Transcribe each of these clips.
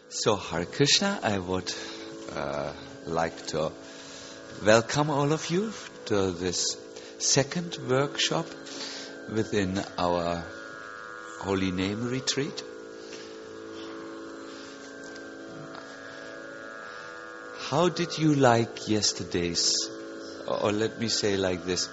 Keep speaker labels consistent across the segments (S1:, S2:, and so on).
S1: So, Hare Krishna, I would like to welcome all of you to this second workshop within our Holy Name Retreat. How did you like yesterday's, or let me say like this,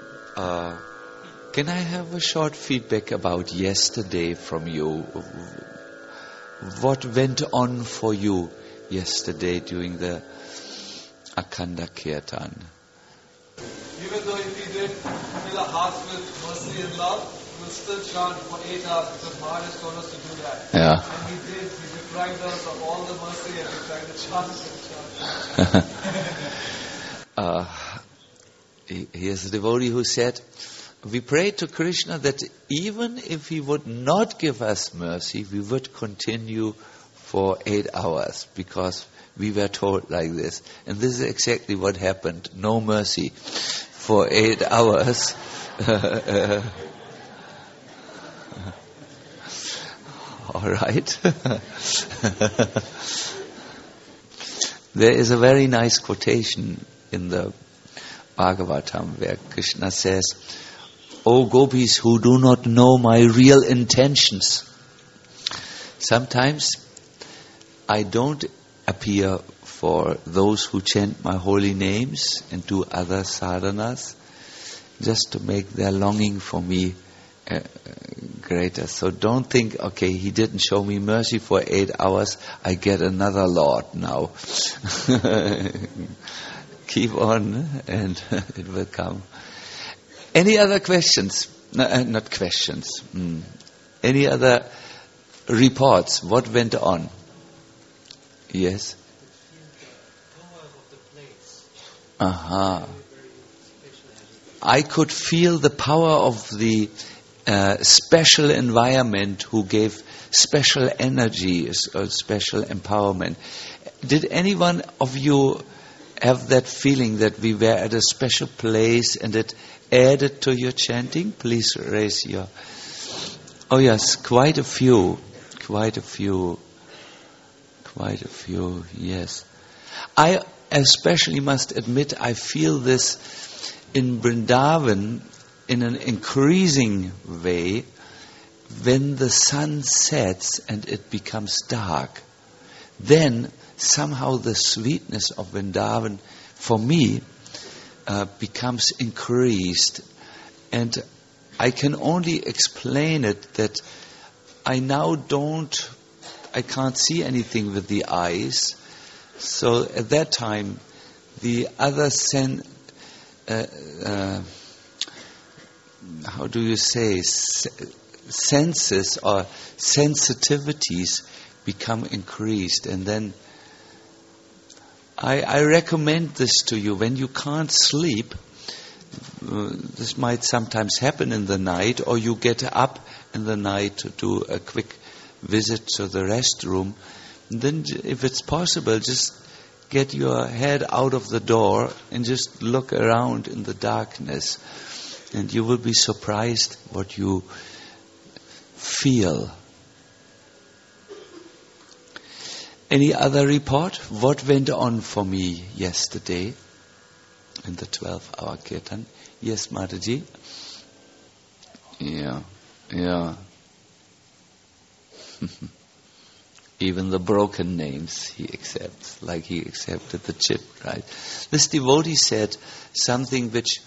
S1: can I have a short feedback about yesterday from you? What went on for you yesterday during the Akhanda Kirtan?
S2: Even though if he did fill our hearts with mercy and love, we will still chant for 8 hours because Maharaj told us to do that.
S1: Yeah.
S2: And he did. He deprived us of all the mercy and we tried to chant.
S1: Here's a devotee who said, we prayed to Krishna that even if he would not give us mercy, we would continue for 8 hours because we were told like this. And this is exactly what happened. No mercy for 8 hours. All right. There is a very nice quotation in the Bhagavatam where Krishna says, "O gopis who do not know my real intentions." Sometimes I don't appear for those who chant my holy names and do other sadhanas just to make their longing for me greater. So don't think, okay, he didn't show me mercy for 8 hours, I get another Lord now. Keep on and it will come. Any other questions? No, not questions. Any other reports? What went on? Yes? I could feel the power of the special environment who gave special energy, special empowerment. Did anyone of you have that feeling that we were at a special place and it added to your chanting? Please raise your... Oh yes, quite a few, yes. I especially must admit I feel this in Vrindavan in an increasing way when the sun sets and it becomes dark. Then somehow the sweetness of Vrindavan for me becomes increased, and I can only explain it that I can't see anything with the eyes. So at that time, the other senses or sensitivities become increased, and then I recommend this to you. When you can't sleep, this might sometimes happen in the night, or you get up in the night to do a quick visit to the restroom. And then, if it's possible, just get your head out of the door and just look around in the darkness. And you will be surprised what you feel. Any other report? What went on for me yesterday in the 12-hour kirtan? Yes, Mataji? Yeah. Even the broken names he accepts, like he accepted the chip, right? This devotee said something which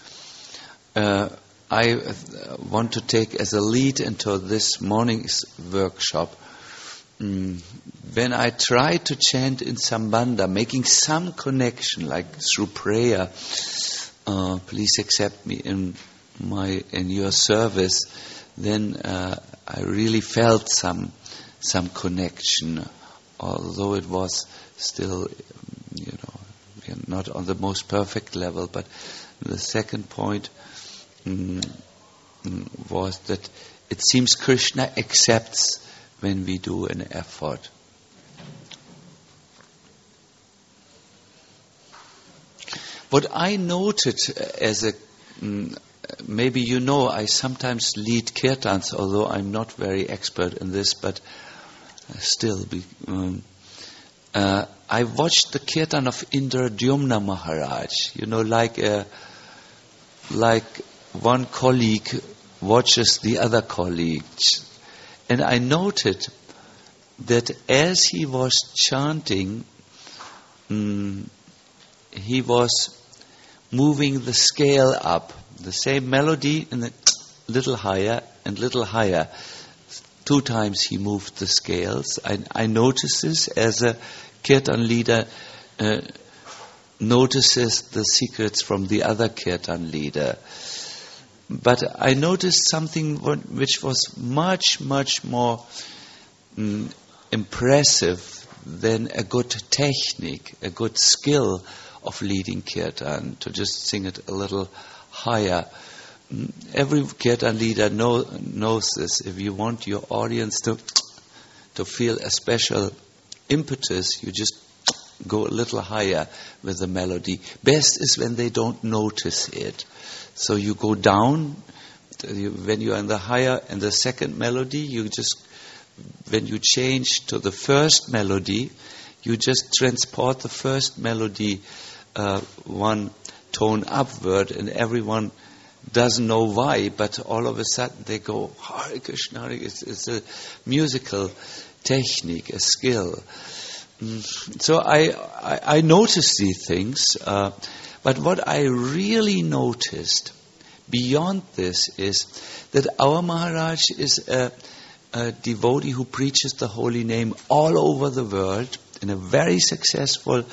S1: I want to take as a lead into this morning's workshop. When I try to chant in Sambandha, making some connection, like through prayer, please accept me in your service, then I really felt some connection, although it was still, not on the most perfect level. But the second point was that it seems Krishna accepts when we do an effort. What I noted as a, maybe you know, I sometimes lead kirtans, although I'm not very expert in this, but still, I watched the kirtan of Indradyumna Maharaj. Like one colleague watches the other colleagues. And I noted that as he was chanting, he was moving the scale up. The same melody and a little higher and little higher. 2 times he moved the scales. I noticed this as a kirtan leader notices the secrets from the other kirtan leader. But I noticed something which was much, much more impressive than a good technique, a good skill of leading kirtan, to just sing it a little higher. Every kirtan leader knows this. If you want your audience to feel a special impetus, you just go a little higher with the melody. Best is when they don't notice it. So you go down, when you are in the higher and the second melody, when you change to the first melody, you just transport the first melody one tone upward, and everyone doesn't know why, but all of a sudden they go, Hare Krishna. It's a musical technique, a skill. So I noticed these things, but what I really noticed beyond this is that our Maharaj is a devotee who preaches the holy name all over the world in a very successful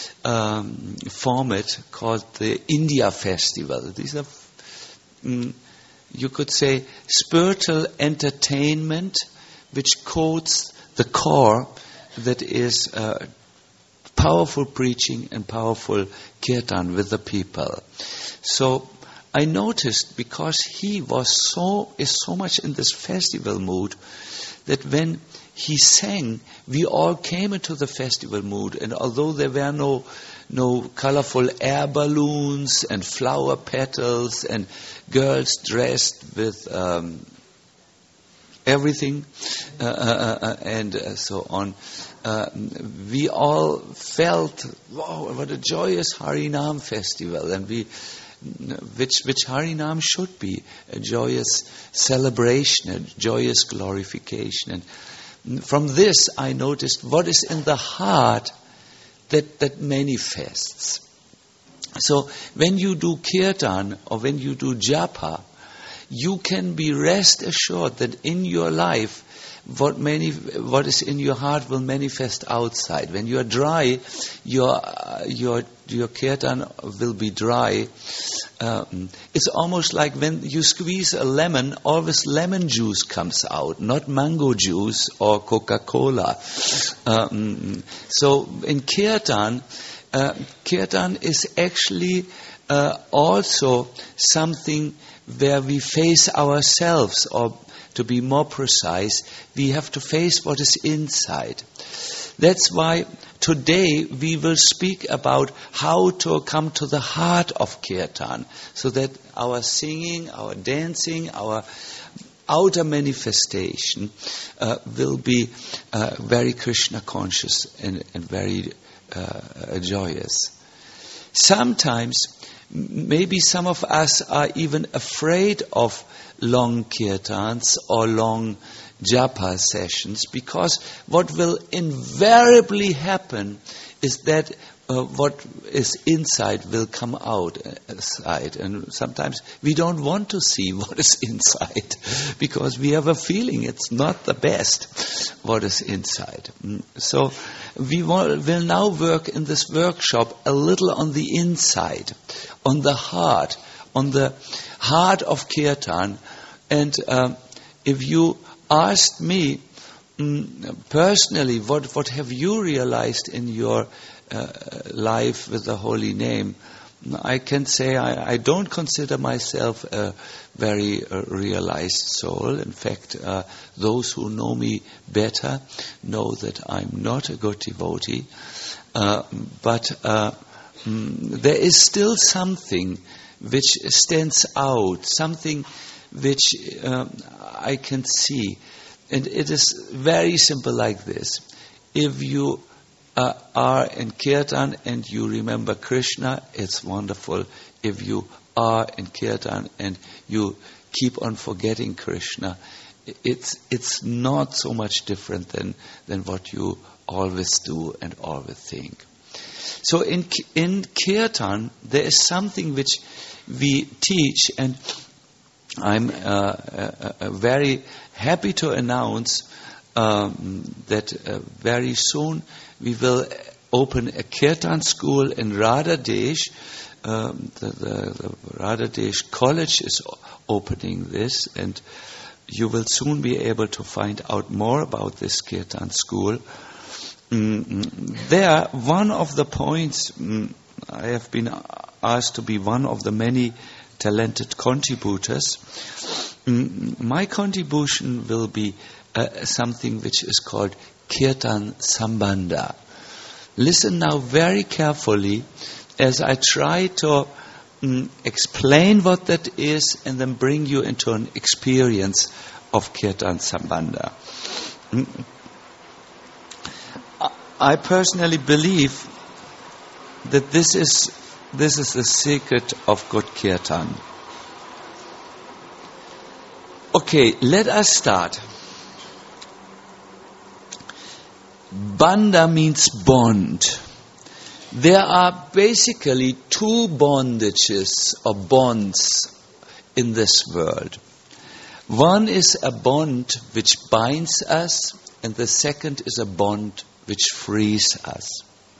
S1: format called the India Festival. These are, you could say, spiritual entertainment which coats the core that is powerful preaching and powerful kirtan with the people. So I noticed, because he is so much in this festival mood, that when he sang, we all came into the festival mood, and although there were no colorful air balloons and flower petals and girls dressed with everything and so on, we all felt, wow, what a joyous Harinam festival, and which Harinam should be, a joyous celebration, a joyous glorification. And from this I noticed what is in the heart that manifests. So when you do kirtan or when you do japa, you can be rest assured that in your life what is in your heart will manifest outside. When you are dry, your kirtan will be dry. It's almost like when you squeeze a lemon, always lemon juice comes out, not mango juice or Coca-Cola. So in kirtan is actually also something where we face ourselves, or to be more precise, we have to face what is inside. That's why today we will speak about how to come to the heart of kirtan, so that our singing, our dancing, our outer manifestation will be very Krishna conscious and very joyous. Sometimes, maybe some of us are even afraid of long kirtans or long japa sessions, because what will invariably happen is that what is inside will come outside, and sometimes we don't want to see what is inside because we have a feeling it's not the best what is inside. So we will now work in this workshop a little on the inside, on the heart of kirtan. And if you asked me personally, what have you realized in your life with the holy name, I can say I don't consider myself a very realized soul. In fact, those who know me better know that I'm not a good devotee. But there is still something which stands out, something which I can see. And it is very simple like this. If you are in Kirtan and you remember Krishna, it's wonderful. If you are in Kirtan and you keep on forgetting Krishna, it's not so much different than what you always do and always think. So in Kirtan, there is something which we teach, and I'm very happy to announce that very soon we will open a Kirtan school in Radhadesh. The Radhadesh College is opening this, and you will soon be able to find out more about this Kirtan school. There, one of the points, I have been asked to be one of the many talented contributors. My contribution will be something which is called Kirtan Sambandha. Listen now very carefully as I try to explain what that is and then bring you into an experience of Kirtan Sambandha. I personally believe that this is the secret of good Kirtan. Okay, let us start. Bandha means bond. There are basically two bondages or bonds in this world. One is a bond which binds us, and the second is a bond which frees us.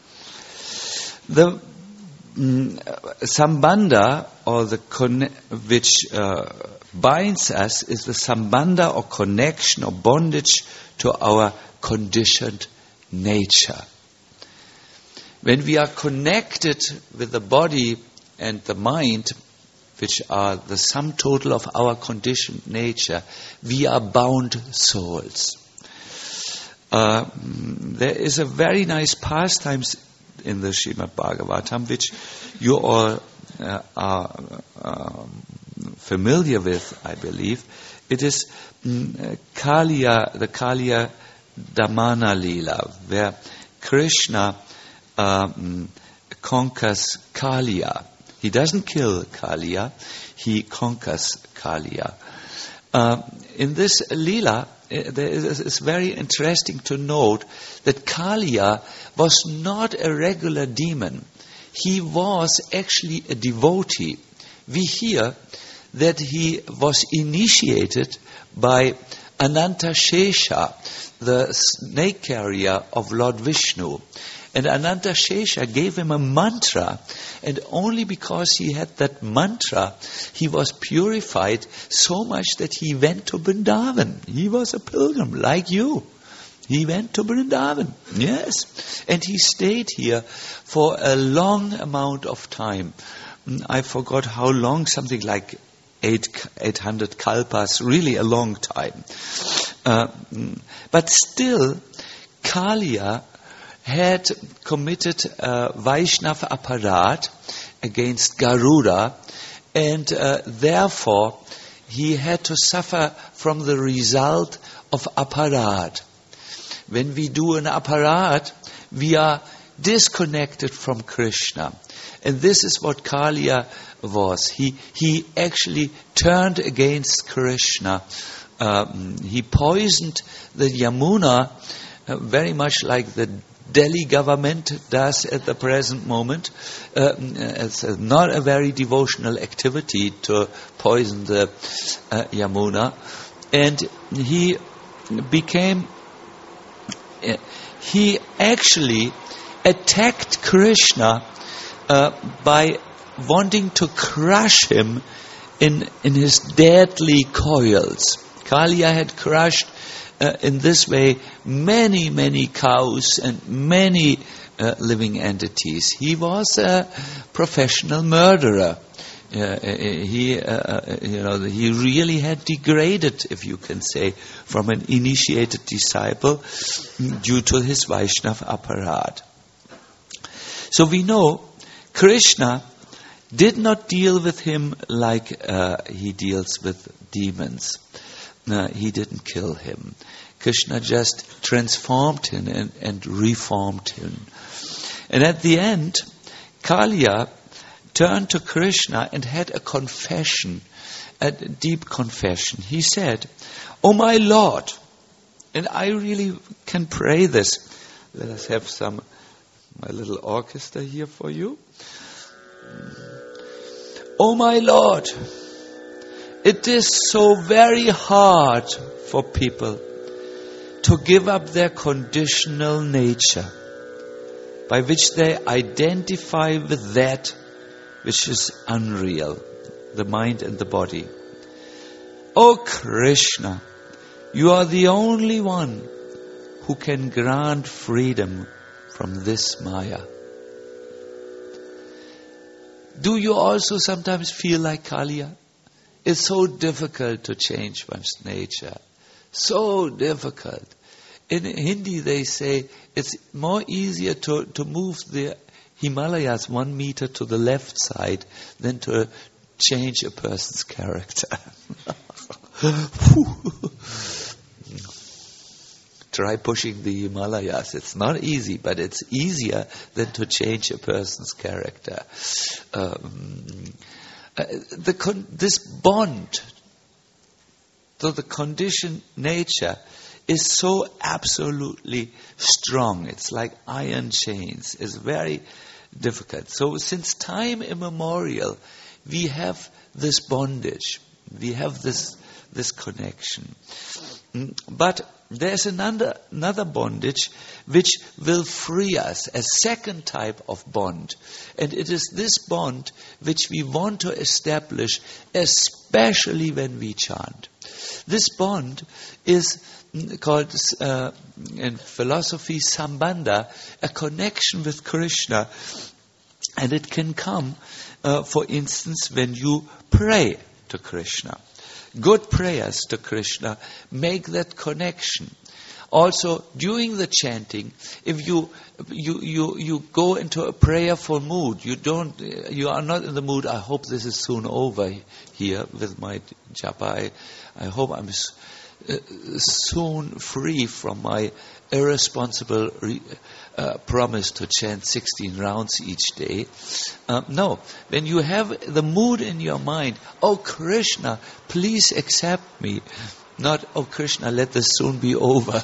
S1: The sambandha, or which binds us, is the sambandha or connection or bondage to our conditioned nature. When we are connected with the body and the mind, which are the sum total of our conditioned nature, we are bound souls. There is a very nice pastime in the Srimad Bhagavatam, which you all are familiar with, I believe. It is the Kaliya Damana Leela, where Krishna conquers Kaliya. He doesn't kill Kaliya, he conquers Kaliya. In this Leela, it's very interesting to note that Kaliya was not a regular demon. He was actually a devotee. We hear that he was initiated by Anantashesha, the snake carrier of Lord Vishnu. And Anantashesha gave him a mantra, and only because he had that mantra, he was purified so much that he went to Vrindavan. He was a pilgrim like you. He went to Vrindavan, yes. And he stayed here for a long amount of time. I forgot how long, something like 800 kalpas, really a long time. But still, Kaliya had committed Vaishnava aparat against Garuda, and therefore he had to suffer from the result of aparat. When we do an aparat, we are disconnected from Krishna. And this is what Kaliya was. He actually turned against Krishna. He poisoned the Yamuna, very much like the Delhi government does at the present moment. It's not a very devotional activity to poison the Yamuna. And he actually attacked Krishna by wanting to crush him in his deadly coils. Kaliya had crushed in this way many cows and many living entities. He was a professional murderer. He really had degraded, if you can say, from an initiated disciple due to his Vaishnava aparat. So we know Krishna did not deal with him like he deals with demons. He didn't kill him. Krishna just transformed him and reformed him. And at the end, Kaliya turned to Krishna and had a confession, a deep confession. He said, "Oh my Lord," and I really can pray this. Let us have my little orchestra here for you. "Oh my Lord, it is so very hard for people to give up their conditional nature, by which they identify with that which is unreal, the mind and the body. Oh Krishna, you are the only one who can grant freedom from this Maya." Do you also sometimes feel like Kaliya? It's so difficult to change one's nature. So difficult. In Hindi they say it's more easier to move the Himalayas 1 meter to the left side than to change a person's character. Try pushing the Himalayas. It's not easy, but it's easier than to change a person's character. This bond to the conditioned nature is so absolutely strong. It's like iron chains. It's very difficult. So since time immemorial, we have this bondage. We have this connection. But there's another bondage which will free us, a second type of bond. And it is this bond which we want to establish, especially when we chant. This bond is called in philosophy sambandha, a connection with Krishna. And it can come, for instance, when you pray to Krishna. Good prayers to Krishna make that connection. Also, during the chanting, if you go into a prayerful mood, you are not in the mood, I hope this is soon over here with my japa. I hope I'm soon free from my irresponsible promise to chant 16 rounds each day. No, when you have the mood in your mind, oh Krishna, please accept me. Not, oh Krishna, let this soon be over.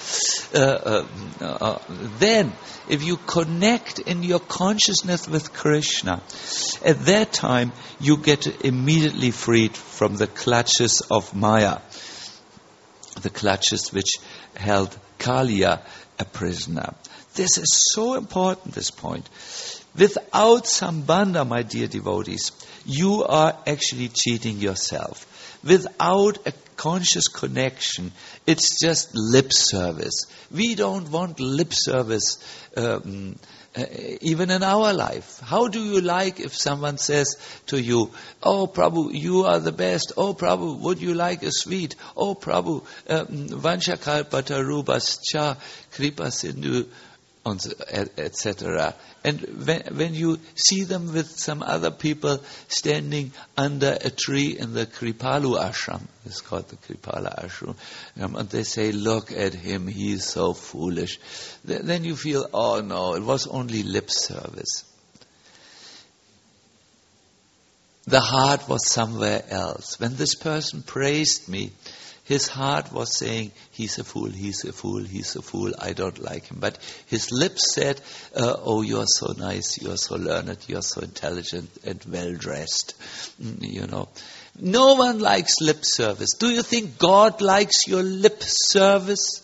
S1: Then, if you connect in your consciousness with Krishna, at that time you get immediately freed from the clutches of Maya, the clutches which held Kaliya a prisoner. This is so important, this point. Without sambandha, my dear devotees, you are actually cheating yourself. Without a conscious connection, it's just lip service. We don't want lip service even in our life. How do you like if someone says to you, oh Prabhu, you are the best. Oh Prabhu, would you like a sweet? Oh Prabhu, vanchakalpatarubhascha kripa sindhu, etc. And when you see them with some other people standing under a tree in the Kripalu ashram, it's called the Kripala ashram, and they say, look at him, he is so foolish. Then you feel, oh no, it was only lip service. The heart was somewhere else. When this person praised me, his heart was saying, he's a fool, he's a fool, he's a fool, I don't like him. But his lips said, oh, you're so nice, you're so learned, you're so intelligent and well-dressed. No one likes lip service. Do you think God likes your lip service?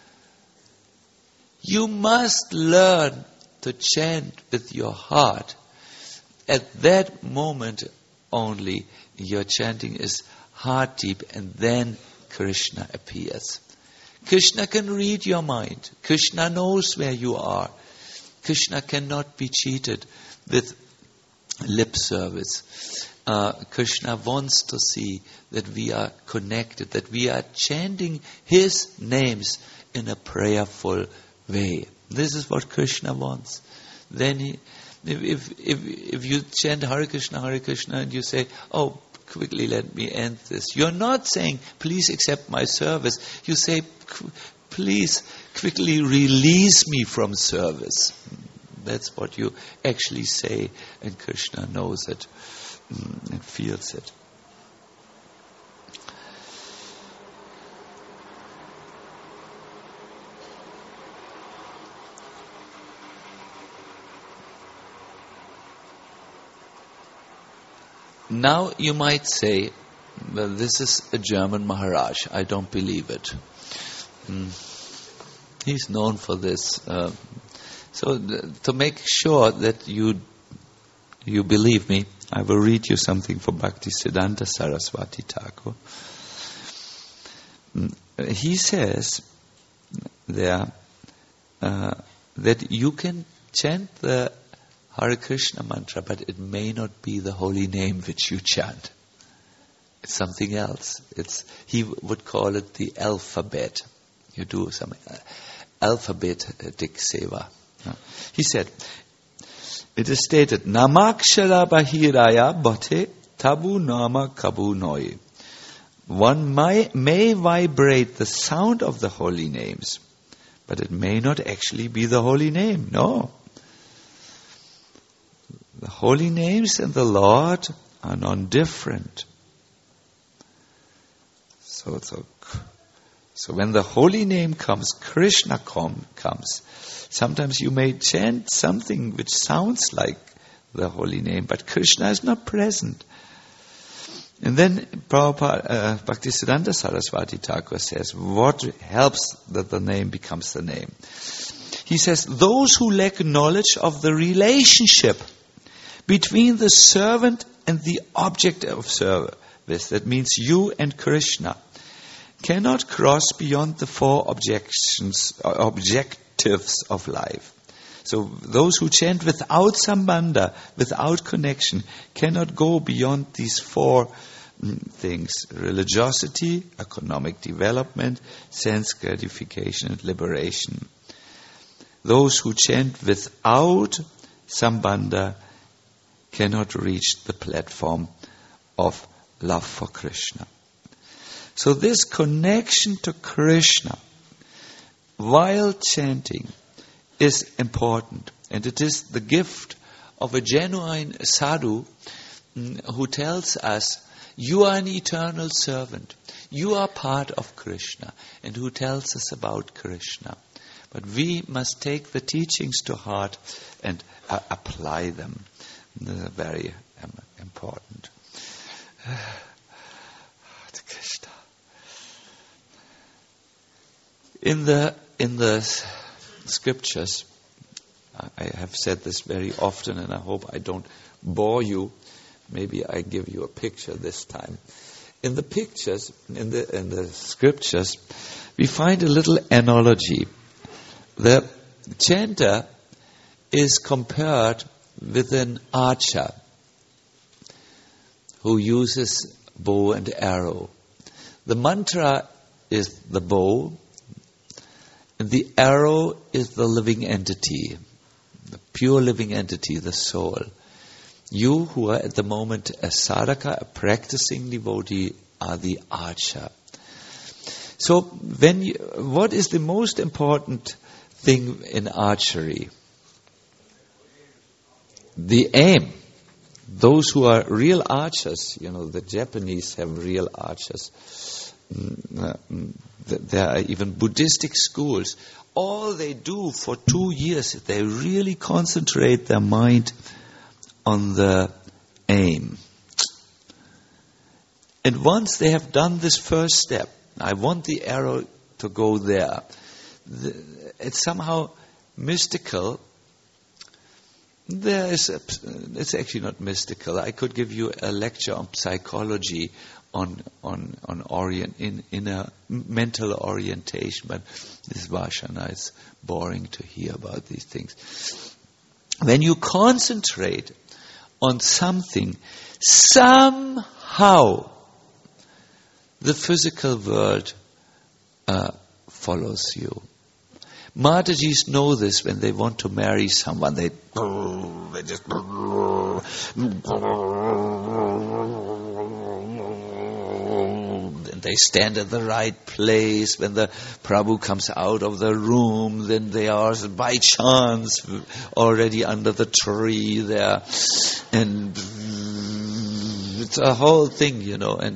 S1: You must learn to chant with your heart. At that moment only, your chanting is heart deep, and then Krishna appears. Krishna can read your mind. Krishna knows where you are. Krishna cannot be cheated with lip service. Krishna wants to see that we are connected, that we are chanting His names in a prayerful way. This is what Krishna wants. Then if you chant Hare Krishna, and you say, oh, quickly let me end this. You're not saying, please accept my service. You say, please quickly release me from service. That's what you actually say, and Krishna knows it and feels it. Now you might say, well, this is a German Maharaj. I don't believe it. He's known for this. So to make sure that you believe me, I will read you something from Bhaktisiddhanta Saraswati Thakur. He says there that you can chant the Hare Krishna mantra, but it may not be the holy name which you chant. It's something else. He would call it the alphabet. You do some alphabetic seva. He said, it is stated, Namakshara bahiraya bhate tabu nama kabu noi. One may vibrate the sound of the holy names, but it may not actually be the holy name. No. The holy names and the Lord are non-different. So when the holy name comes, Krishna comes. Sometimes you may chant something which sounds like the holy name, but Krishna is not present. And then Prabhupada, Bhaktisiddhanta Saraswati Thakur says, what helps that the name becomes the name? He says, those who lack knowledge of the relationship between the servant and the object of service, that means you and Krishna, cannot cross beyond the four objectives of life. So those who chant without sambandha, without connection, cannot go beyond these four things: religiosity, economic development, sense gratification, and liberation. Those who chant without sambandha cannot reach the platform of love for Krishna. So this connection to Krishna while chanting is important, and it is the gift of a genuine sadhu who tells us, you are an eternal servant, you are part of Krishna, and who tells us about Krishna. But we must take the teachings to heart and apply them. They're very important. Krishna. In the scriptures, I have said this very often, and I hope I don't bore you. Maybe I give you a picture this time. In the pictures, in the scriptures, we find a little analogy. The chanter is compared with an archer who uses bow and arrow. The mantra is the bow, and the arrow is the living entity, the pure living entity, the soul. You who are at the moment a sadhaka, a practicing devotee, are the archer. So what is the most important thing in archery? The aim. Those who are real archers, the Japanese have real archers. There are even Buddhistic schools. All they do for 2 years, they really concentrate their mind on the aim. And once they have done this first step, I want the arrow to go there. It's somehow mystical. It's actually not mystical. I could give you a lecture on psychology, on a mental orientation, but this Vashana is boring to hear about these things. When you concentrate on something, somehow the physical world follows you. Matajis know this when they want to marry someone. They just and they stand at the right place. When the Prabhu comes out of the room, then they are by chance already under the tree there, and it's a whole thing, and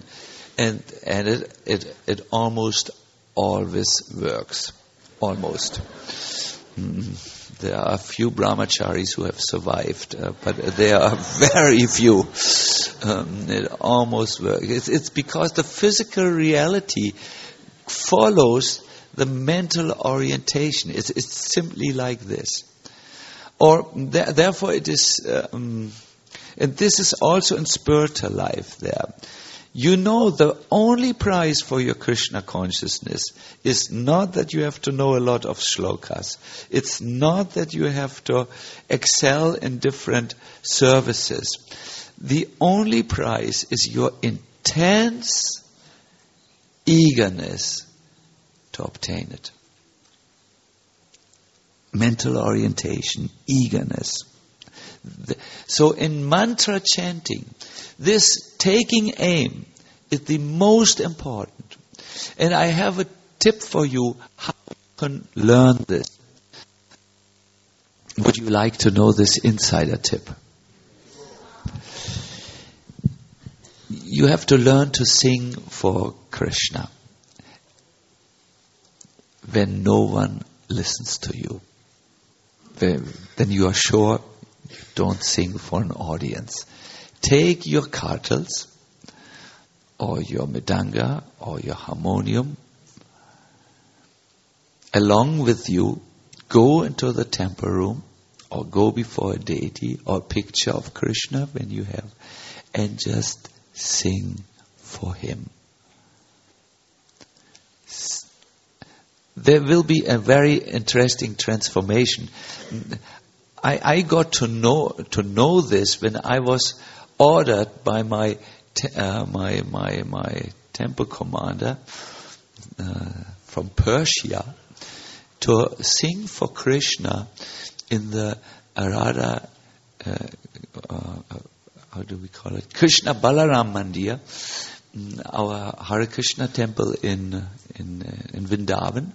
S1: it almost always works, almost. There are a few brahmacharis who have survived, but there are very few. It almost works. It's because the physical reality follows the mental orientation. It's simply like this. Therefore it is, and this is also in spiritual life there. The only prize for your Krishna consciousness is not that you have to know a lot of shlokas. It's not that you have to excel in different services. The only prize is your intense eagerness to obtain it. Mental orientation, eagerness. So in mantra chanting, this taking aim is the most important. And I have a tip for you how you can learn this. Would you like to know this insider tip? You have to learn to sing for Krishna when no one listens to you. Then you are sure you don't sing for an audience. Take your kartals or your mridanga or your harmonium along with you. Go into the temple room or go before a deity or a picture of Krishna when you have, and just sing for him. There will be a very interesting transformation. I got to know this when I was ordered by my temple commander from Persia to sing for Krishna in the Radha, how do we call it? Krishna Balaram Mandir, our Hare Krishna temple in Vrindavan,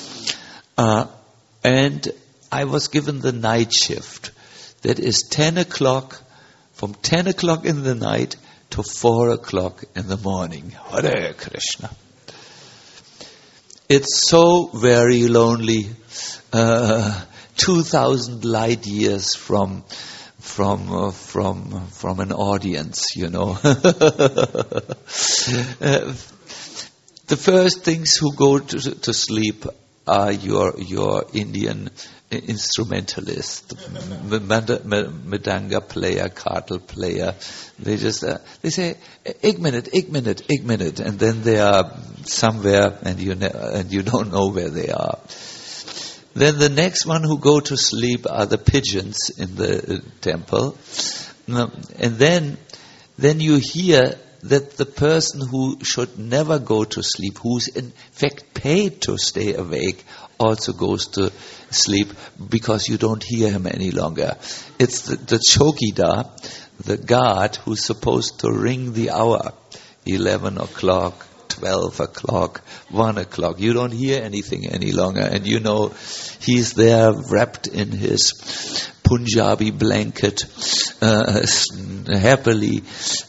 S1: and I was given the night shift. That is 10 o'clock, from 10 o'clock in the night to 4 o'clock in the morning. Hare Krishna. It's so very lonely. 2,000 light years from an audience, The first things who go to sleep are your Indian instrumentalist, mridanga player, kartal player. They say, "Ek minute," and then they are somewhere, and you don't know where they are. Then the next one who go to sleep are the pigeons in the temple, and then you hear that the person who should never go to sleep, who's in fact paid to stay awake, also goes to sleep because you don't hear him any longer. It's the chowkidar, the guard, who's supposed to ring the hour, 11 o'clock, 12 o'clock, 1 o'clock. You don't hear anything any longer, and he's there wrapped in his Punjabi blanket, happily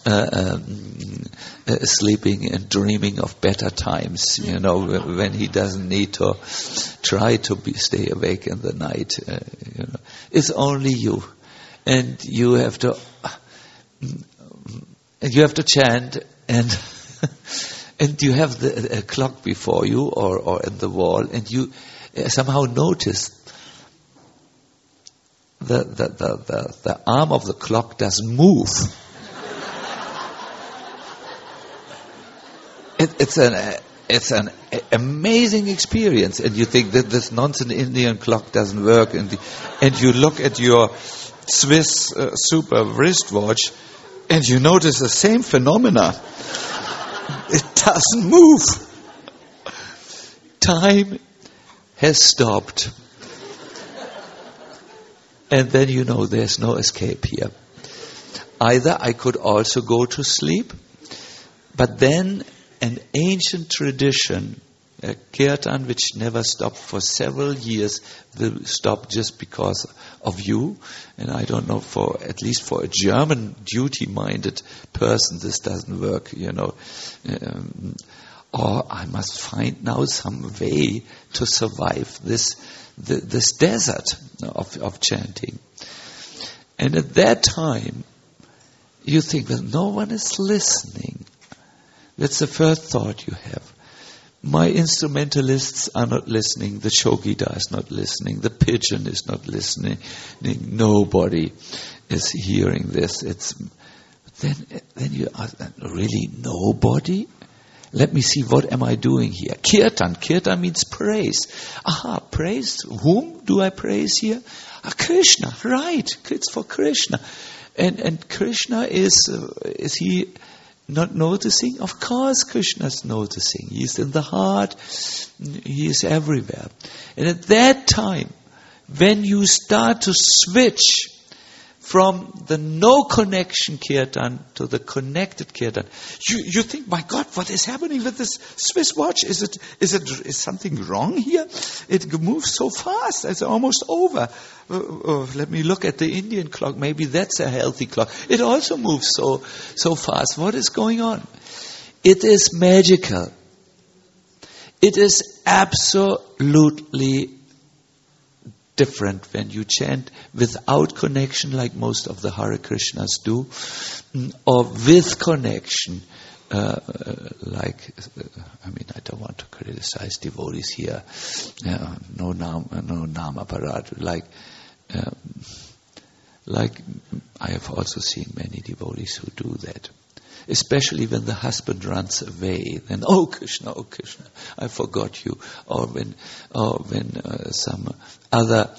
S1: sleeping and dreaming of better times, when he doesn't need to try to stay awake in the night. It's only you, and you have to chant, and and you have a clock before you or in the wall, and you somehow notice the arm of the clock doesn't move. It's an amazing experience, and you think that this nonsense Indian clock doesn't work, and you look at your Swiss super wristwatch, and you notice the same phenomena. It doesn't move. Time has stopped. And then there's no escape here. Either I could also go to sleep, but then an ancient tradition, a kirtan which never stopped for several years, will stop just because of you. And I don't know, at least for a German duty-minded person, this doesn't work, or I must find now some way to survive this desert of chanting. And at that time, you think, well, no one is listening. That's the first thought you have. My instrumentalists are not listening. The Shogita is not listening. The pigeon is not listening. Nobody is hearing this. Then you ask, really nobody? Let me see, what am I doing here? Kirtan. Kirtan means praise. Aha, praise. Whom do I praise here? Krishna. Right. It's for Krishna. And Krishna is he not noticing? Of course Krishna is noticing. He is in the heart. He is everywhere. And at that time, when you start to switch from the no connection kirtan to the connected kirtan, you think, my God, what is happening with this Swiss watch? Is something wrong here? It moves so fast. It's almost over. Let me look at the Indian clock. Maybe that's a healthy clock. It also moves so fast. What is going on? It is magical. It is absolutely different when you chant without connection, like most of the Hare Krishnas do, or with connection, I don't want to criticize devotees here. No nama parad. Like I have also seen many devotees who do that. Especially when the husband runs away, then oh Krishna, I forgot you. Or when some other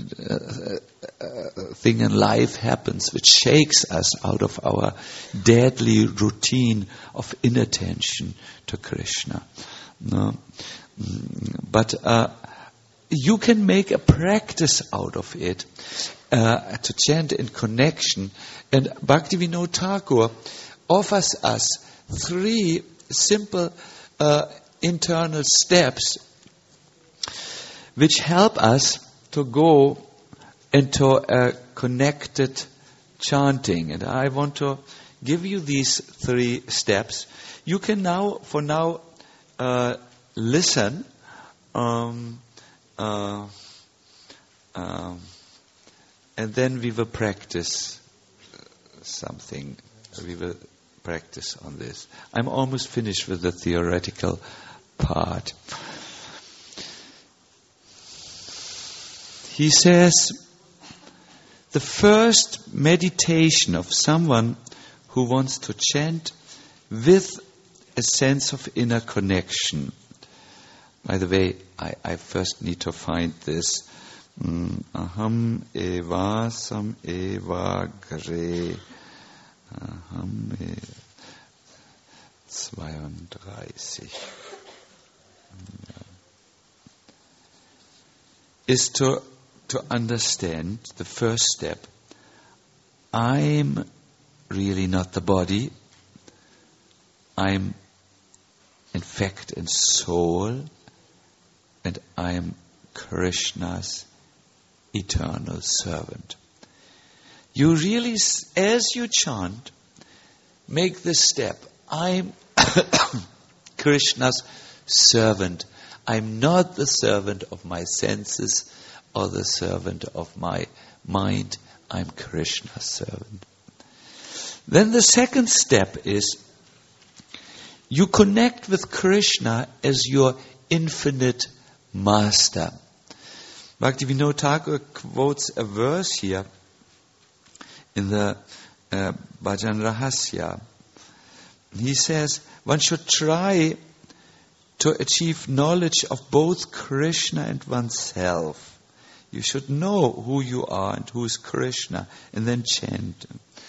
S1: thing in life happens which shakes us out of our deadly routine of inattention to Krishna. No? But you can make a practice out of it to chant in connection. And Bhaktivinoda Thakur offers us 3 simple internal steps which help us to go into a connected chanting. And I want to give you these 3 steps. You can now, listen and then we will practice something. We will practice on this. I'm almost finished with the theoretical part. He says, the first meditation of someone who wants to chant with a sense of inner connection. By the way, I first need to find this. Aham eva sam eva gare. 32. Is to understand the first step. I'm really not the body. I'm in fact in soul, and I'm Krishna's eternal servant. You really, as you chant, make this step. I'm Krishna's servant. I'm not the servant of my senses or the servant of my mind. I'm Krishna's servant. Then the second step is you connect with Krishna as your infinite master. Bhaktivinoda Thakur quotes a verse here in the Bhajan Rahasya. He says, one should try to achieve knowledge of both Krishna and oneself. You should know who you are and who is Krishna, and then chant.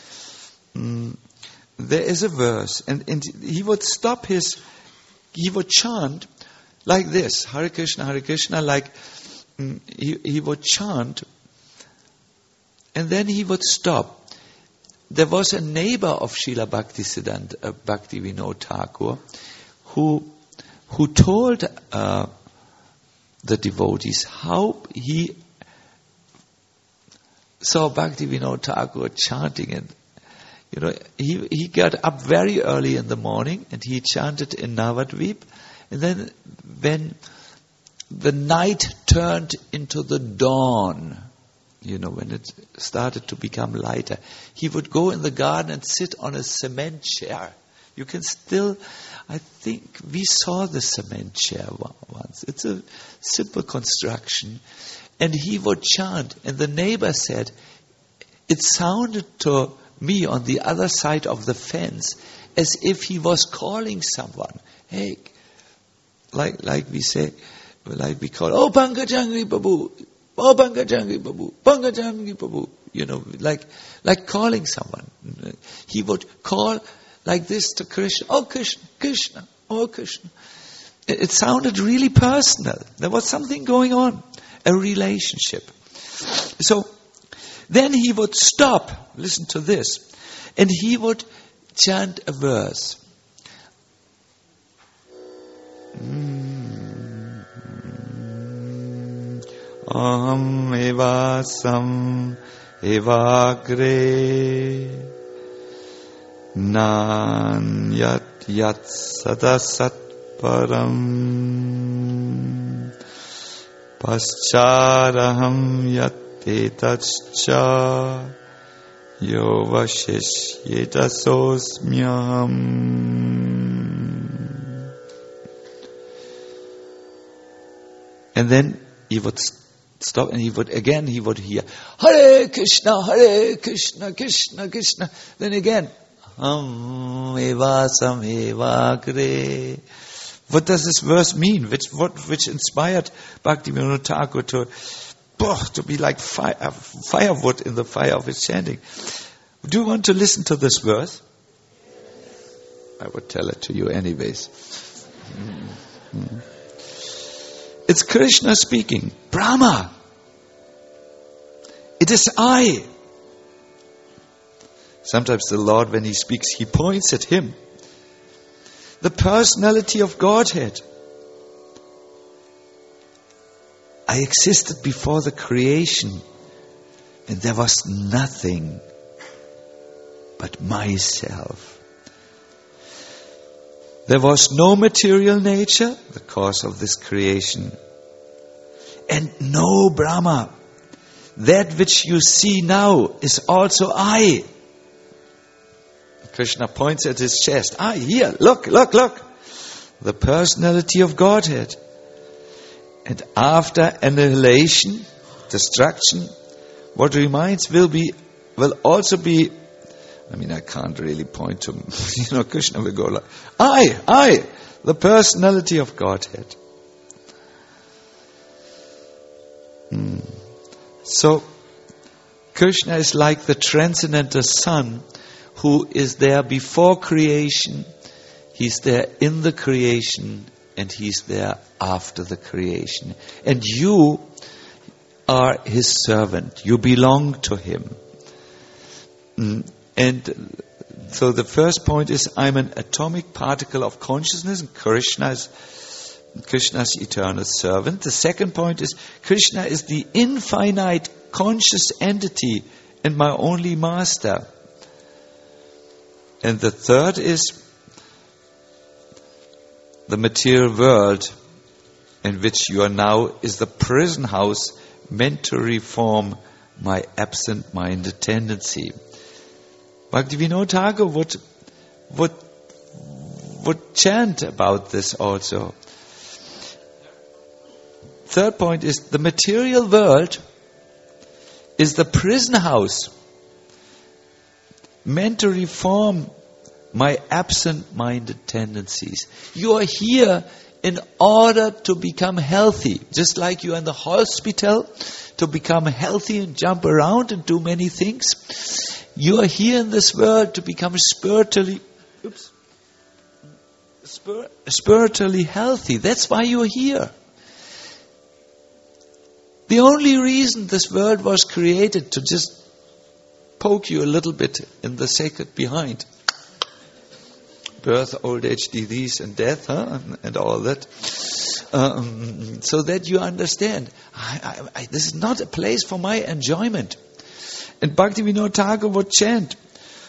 S1: There is a verse, and he would he would chant like this, Hare Krishna, like he would chant, and then he would stop. There was a neighbor of Srila Bhaktisiddhanta Bhaktivinoda Thakur who told the devotees how he saw Bhaktivinoda Thakur chanting, and he got up very early in the morning and he chanted in Navadvip, and then when the night turned into the dawn, when it started to become lighter, he would go in the garden and sit on a cement chair. You can still, I think we saw the cement chair once. It's a simple construction. And he would chant. And the neighbor said, it sounded to me on the other side of the fence as if he was calling someone. Hey, like we say, like we call, oh, Pankajangi Babu, oh, Pankajangi Babu, Pankajangi Babu. Like calling someone. He would call like this to Krishna, oh Krishna, Krishna, oh Krishna. It sounded really personal. There was something going on, a relationship. So then he would stop, listen to this, and he would chant a verse. Aham evasam evagre nan yat sadasat param pascharaham yat etascha yo vashish yetasosmyaham. And then he would stop and he would hear Hare Krishna, Krishna Krishna. Then again evasam evagre. What does this verse mean? Which inspired Bhaktivinoda Thakur to be like firewood in the fire of his chanting? Do you want to listen to this verse? I would tell it to you anyways. It's Krishna speaking. Brahma, it is I. Sometimes the Lord, when He speaks, He points at Him. The personality of Godhead. I existed before the creation, and there was nothing but myself. There was no material nature, the cause of this creation, and no Brahma. That which you see now is also I. Krishna points at his chest. Here, look. The personality of Godhead. And after annihilation, destruction, what remains will also be, I can't really point to, Krishna will go like, I, the personality of Godhead. So, Krishna is like the transcendental sun who is there before creation, He's there in the creation, and He's there after the creation. And you are His servant. You belong to Him. And so the first point is, I'm an atomic particle of consciousness, and Krishna's eternal servant. The second point is, Krishna is the infinite conscious entity and my only master. And the third is, the material world in which you are now is the prison house meant to reform my absent-minded tendency. Bhaktivinoda Thakur would chant about this also. Third point is, the material world is the prison house meant to reform my absent-minded tendencies. You are here in order to become healthy. Just like you are in the hospital to become healthy and jump around and do many things. You are here in this world to become spiritually healthy. That's why you are here. The only reason this world was created to just poke you a little bit in the sacred behind. birth, old age, disease, and death, and all that. So that you understand, this is not a place for my enjoyment. And Bhaktivinoda Thakur would chant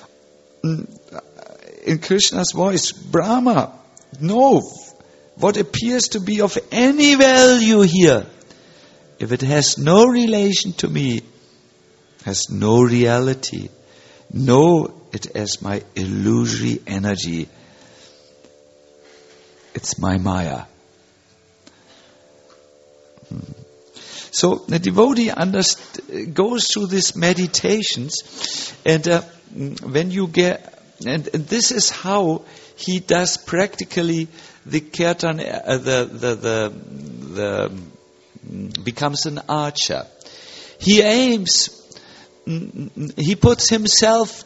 S1: in Krishna's voice, Brahma, no, what appears to be of any value here, if it has no relation to me, has no reality, know it as my illusory energy. It's my Maya. So the devotee goes through these meditations, and when you get, and this is how he does practically the kirtan, becomes an archer. He aims, he puts himself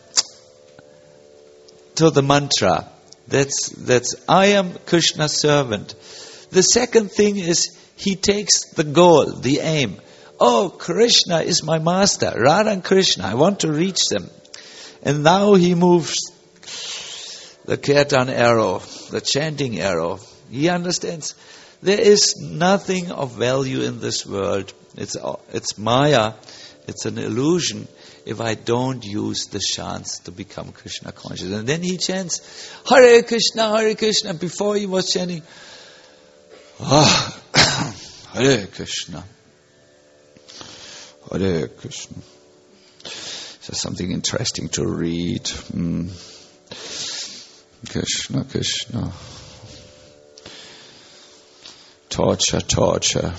S1: to the mantra. That's I am Krishna's servant. The second thing is he takes the goal, the aim. Oh, Krishna is my master, Radha and Krishna, I want to reach them. And now he moves the kirtan arrow, the chanting arrow. He understands there is nothing of value in this world. It's Maya, it's an illusion if I don't use the chance to become Krishna conscious. And then he chants Hare Krishna, Hare Krishna. Before he was chanting Hare Krishna, Hare Krishna. So something interesting to read. Krishna, Krishna. Torture.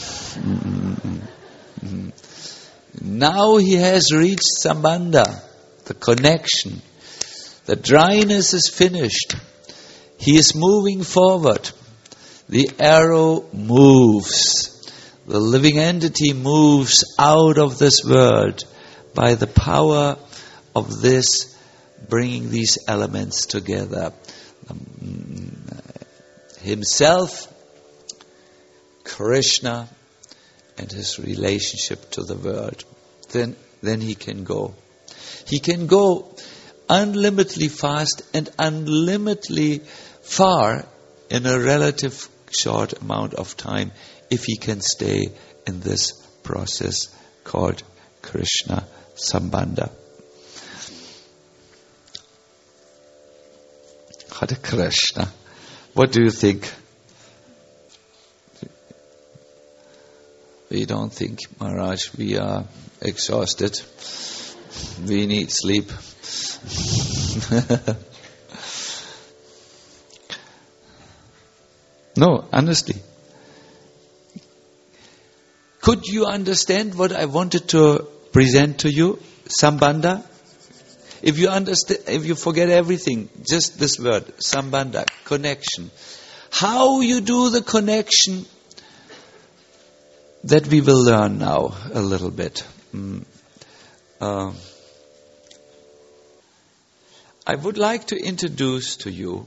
S1: Now he has reached Sambandha, the connection. The dryness is finished. He is moving forward. The arrow moves. The living entity moves out of this world by the power of this, bringing these elements together. Himself, Krishna, and his relationship to the world. Then he can go. He can go unlimitedly fast and unlimitedly far in a relative short amount of time if he can stay in this process called Krishna Sambandha. Hare Krishna. What do you think? We don't think, Maharaj, we are exhausted. We need sleep. No, honestly. Could you understand what I wanted to present to you? Sambandha? If you understand, if you forget everything, just this word, Sambandha, connection. How you do the connection, that we will learn now a little bit. I would like to introduce to you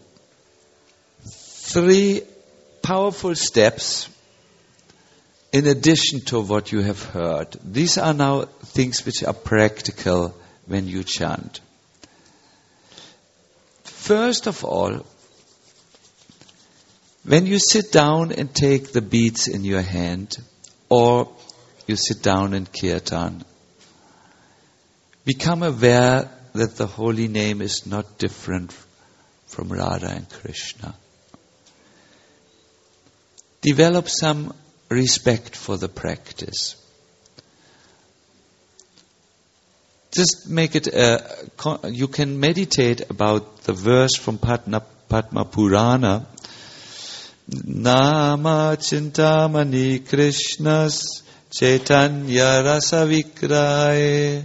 S1: 3 powerful steps in addition to what you have heard. These are now things which are practical when you chant. First of all, when you sit down and take the beads in your hand, or you sit down in kirtan, become aware that the holy name is not different from Radha and Krishna. Develop some respect for the practice. Just make it, you can meditate about the verse from Padma Purana. Nama Chintamani Krishnas Chaitanya Rasa Vikraye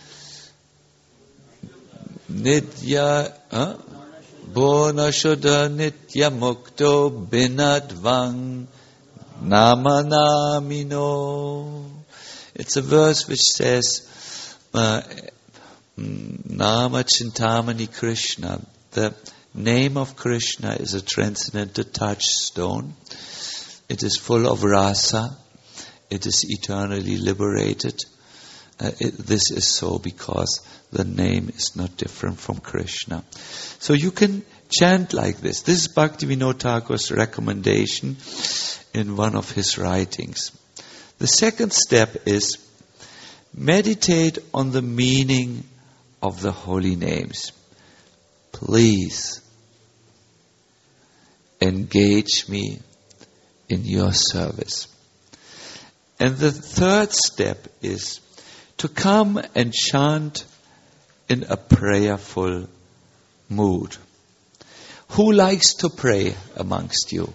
S1: Nitya Bona Shuddha Nitya Mukto Binadvang Nama Namino. It's a verse which says Nama Chintamani Krishna. The name of Krishna is a transcendental touchstone. It is full of rasa. It is eternally liberated. This is so because the name is not different from Krishna. So you can chant like this. This is Bhaktivinoda Thakur's recommendation in one of his writings. The second step is meditate on the meaning of the holy names. Please engage me in your service. And the third step is to come and chant in a prayerful mood. Who likes to pray amongst you?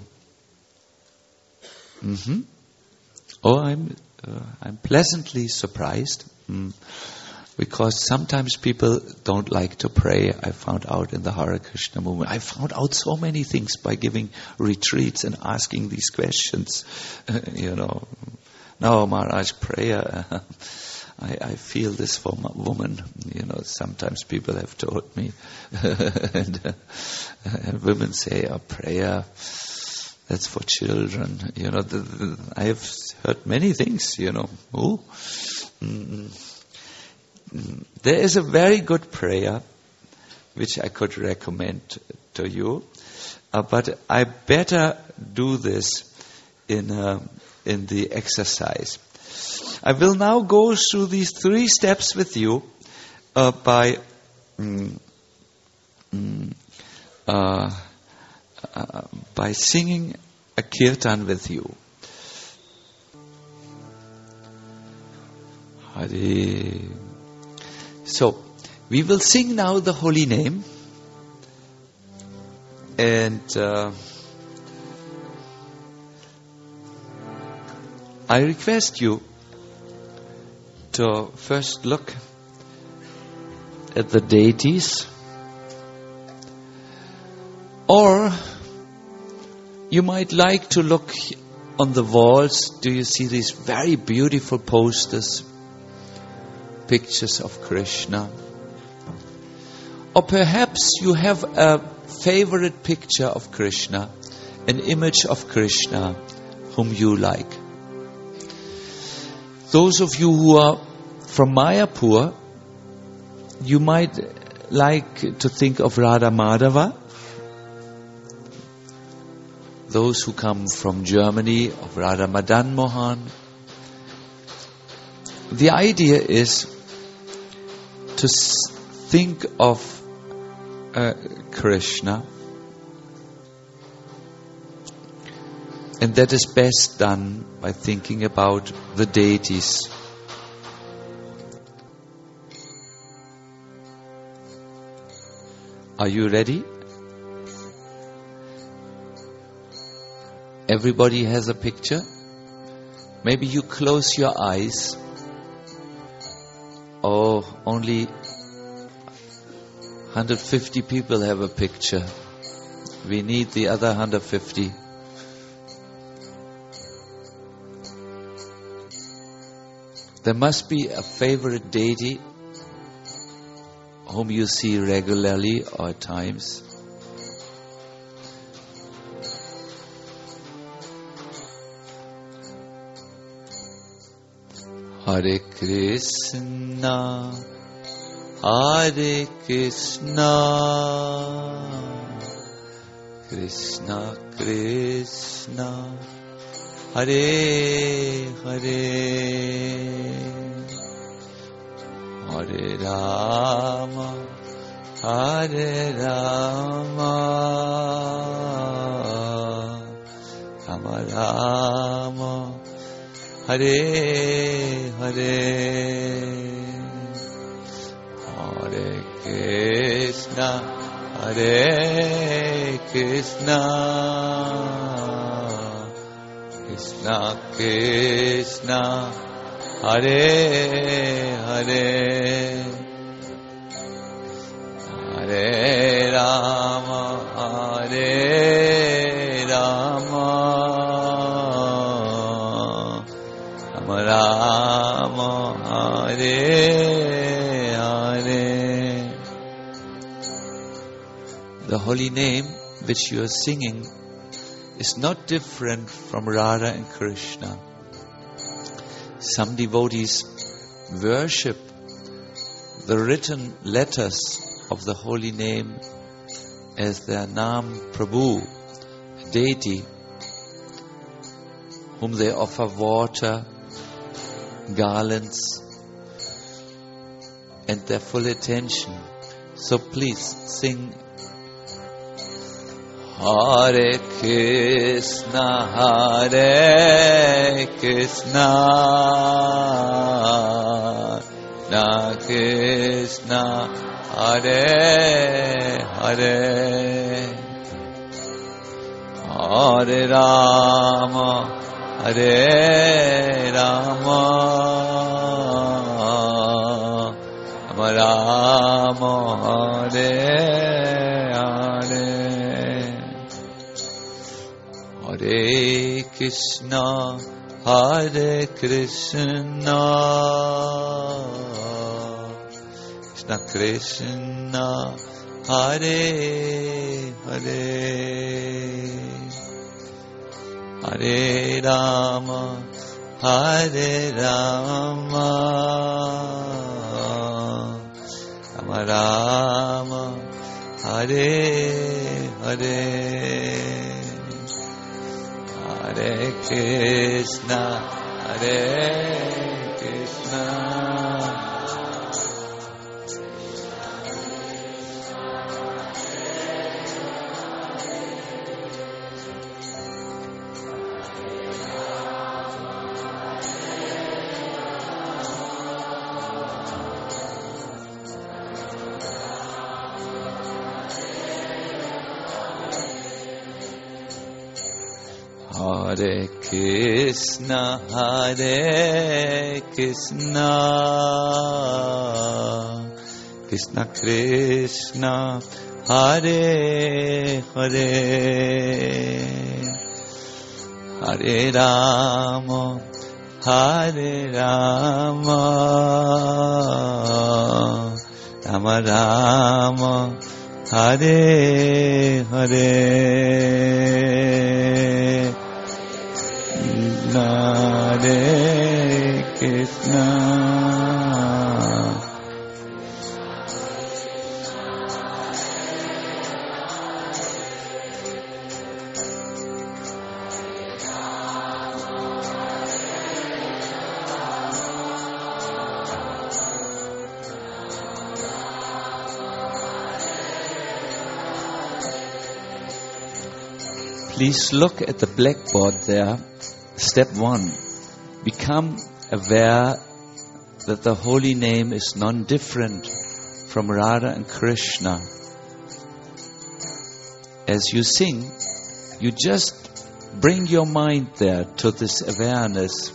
S1: Oh, I'm pleasantly surprised. Because sometimes people don't like to pray. I found out in the Hare Krishna movement. I found out so many things by giving retreats and asking these questions. No, Maharaj, prayer. I feel this for my woman. Sometimes people have told me. and women say, prayer, that's for children. I have heard many things, There is a very good prayer which I could recommend to you, but I better do this in the exercise. I will now go through these 3 steps with you by singing a kirtan with you. Hare. So, we will sing now the holy name, and I request you to first look at the deities, or you might like to look on the walls. Do you see these very beautiful posters? Pictures of Krishna. Or perhaps you have a favorite picture of Krishna, an image of Krishna whom you like. Those of you who are from Mayapur, you might like to think of Radha Madhava. Those who come from Germany, of Radha Madan Mohan. The idea is to think of Krishna, and that is best done by thinking about the deities. Are you ready? Everybody has a picture? Maybe you close your eyes. Oh, only 150 people have a picture. We need the other 150. There must be a favorite deity whom you see regularly or at times. Hare Krishna, Hare Krishna, Krishna Krishna, Hare Hare, Hare Rama, Hare Rama, Rama Rama, Hare Hare, Hare Krishna, Hare Krishna, Krishna Krishna, Hare Hare, Hare Rama, Hare Rama, Rama Rama, Hare Hare. The holy name which you are singing is not different from Radha and Krishna. Some devotees worship the written letters of the holy name as their Nam Prabhu, a deity, whom they offer water, garlands, and their full attention. So please sing Hare Krishna, Hare Krishna, Krishna Krishna, Hare Hare, Hare Rama, Hare Rama, Rama Hare Hare, Hare Krishna, Hare Krishna, Krishna Krishna, Hare Hare, Hare Rama, Hare Rama, Rama Rama, Hare Hare, Hare Krishna, Hare Krishna, Hare Krishna, Hare Krishna, Krishna Krishna, Hare Hare, Hare Rama, Hare Rama, Rama Rama, Hare Hare, Hare Krishna. Please look at the blackboard there. Step 1. Become aware that the holy name is non-different from Radha and Krishna. As you sing, you just bring your mind there to this awareness.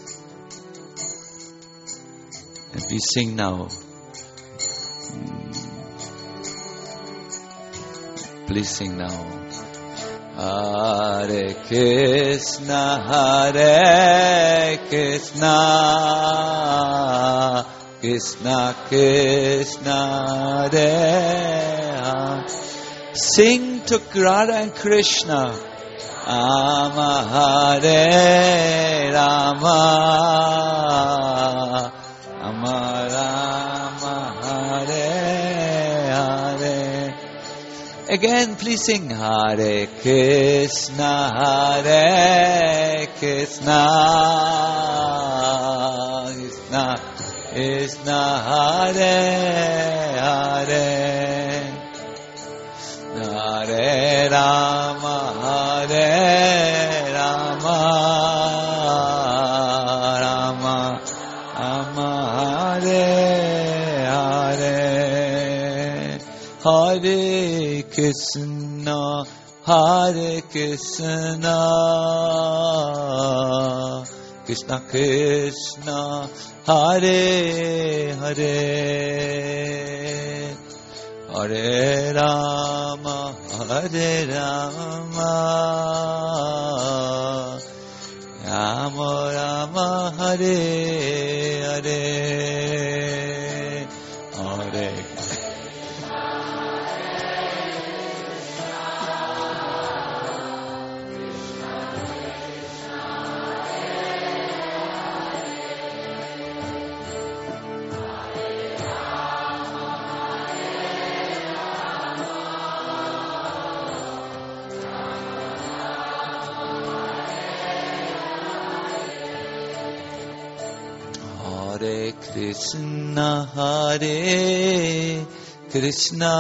S1: And we sing now. Please sing now. Hare Krishna, Hare Krishna, Krishna Krishna, Hare Hare. Sing to Radha and Krishna. Rama Hare Rama, Rama Rama Hare Hare. Again, please sing Hare Krishna, Hare Krishna, Krishna Krishna, Hare Hare, Hare Rama, Hare Rama, Rama Rama, Hare Hare, Hare Krishna, Hare Krishna, Krishna Krishna, Hare Hare, Hare Rama, Hare Rama, Rama Rama, Hare Hare, Hare Hare Krishna, Krishna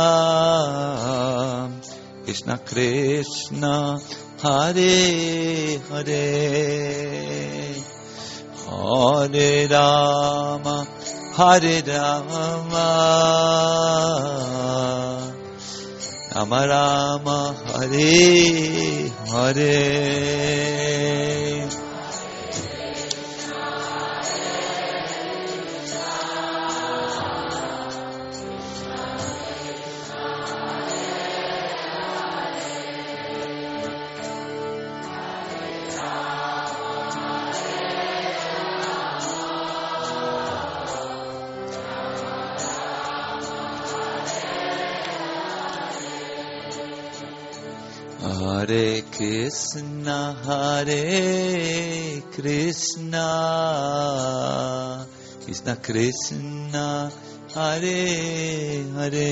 S1: Krishna, Hare Hare, Hare Rama, Rama Rama, Hare Hare. Hare Krishna, Krishna Krishna, Hare Hare,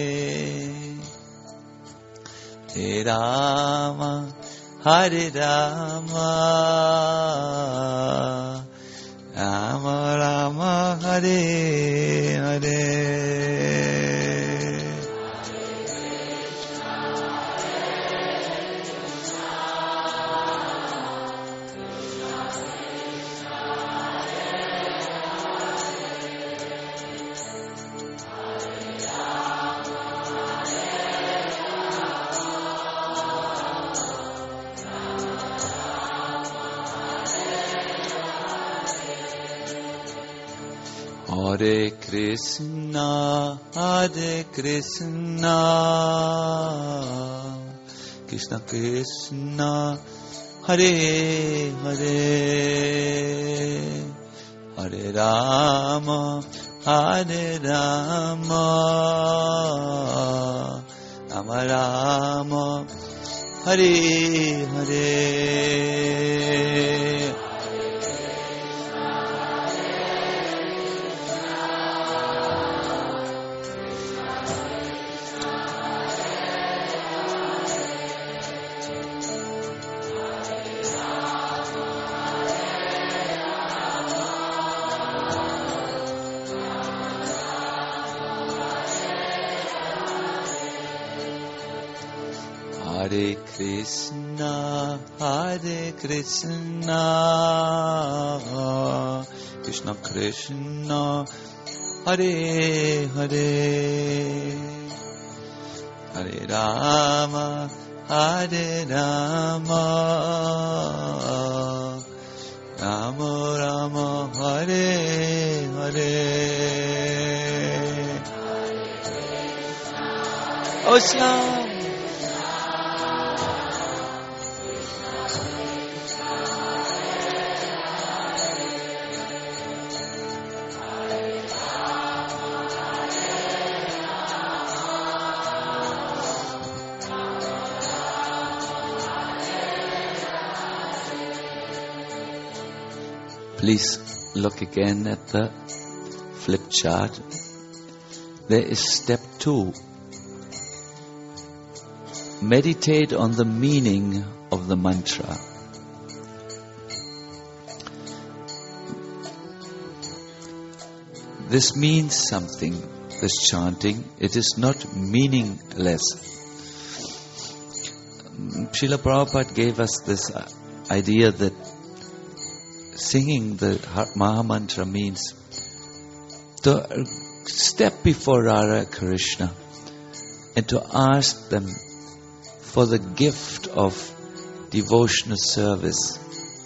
S1: Hare Rama, Rama Rama, Hare Hare. Hare Krishna, Krishna Krishna, Hare Hare, Hare Rama, Rama Rama, Hare Hare. Hare Krishna, Krishna Krishna, Hare Hare, Hare Rama, Rama Rama, Hare Hare. Oh Shyam. Please look again at the flip chart. There is step 2. Meditate on the meaning of the mantra. This means something, this chanting. It is not meaningless. Srila Prabhupada gave us this idea that singing the Maha Mantra means to step before Radha Krishna and to ask them for the gift of devotional service.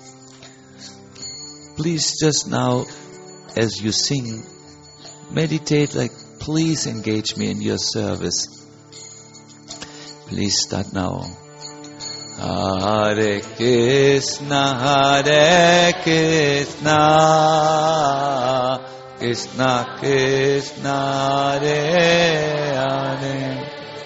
S1: Please just now, as you sing, meditate like, please engage me in your service. Please start now. Hare Krishna, Krishna Krishna, Hare Hare.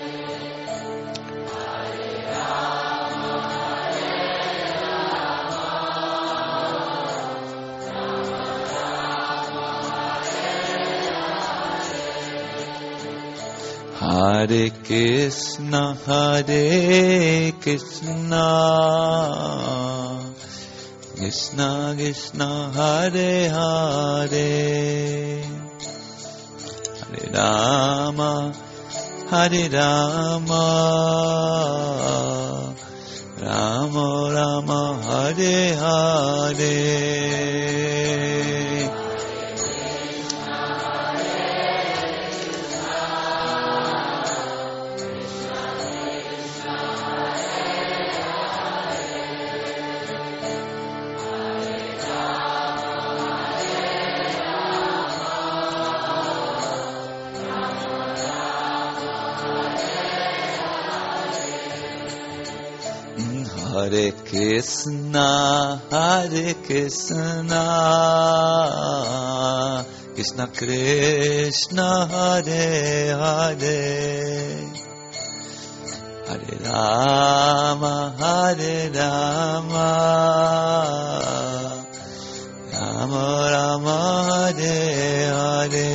S1: Hare Krishna, Krishna Krishna Hare Hare Hare Rama Hare Rama Rama Rama Hare Hare Hare Krishna, Krishna Krishna, Hare Hare, Hare Rama, Rama Rama, Hare Hare.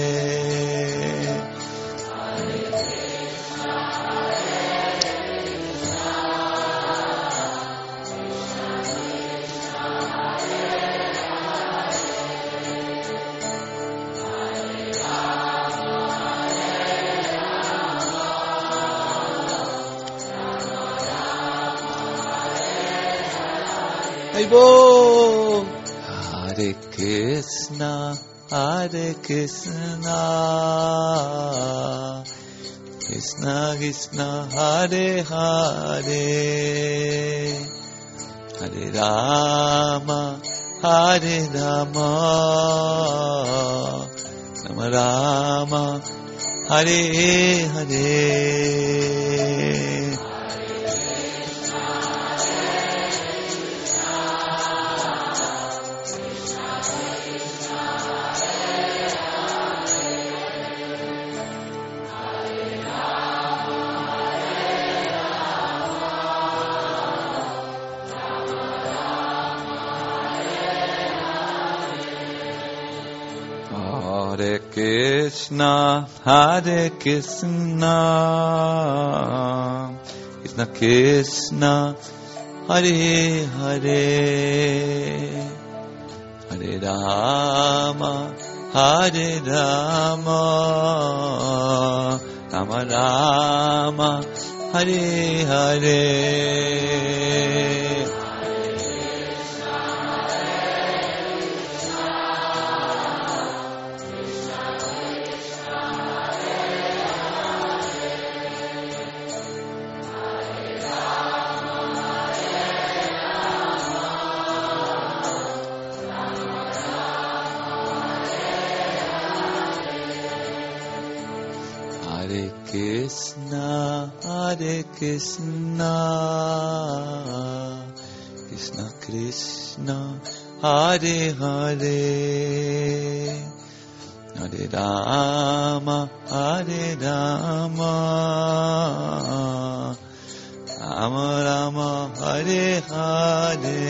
S1: Hare Krishna, Krishna Krishna, Hare Hare, Hare Rama, Rama Rama, Hare Hare. Hare Krishna, Krishna Krishna, Hare Hare, Hare Rama, Rama Rama, Hare Hare. Hare Krishna, Krishna Krishna, Hare Hare, Hare Rama, Rama Rama, Hare Hare.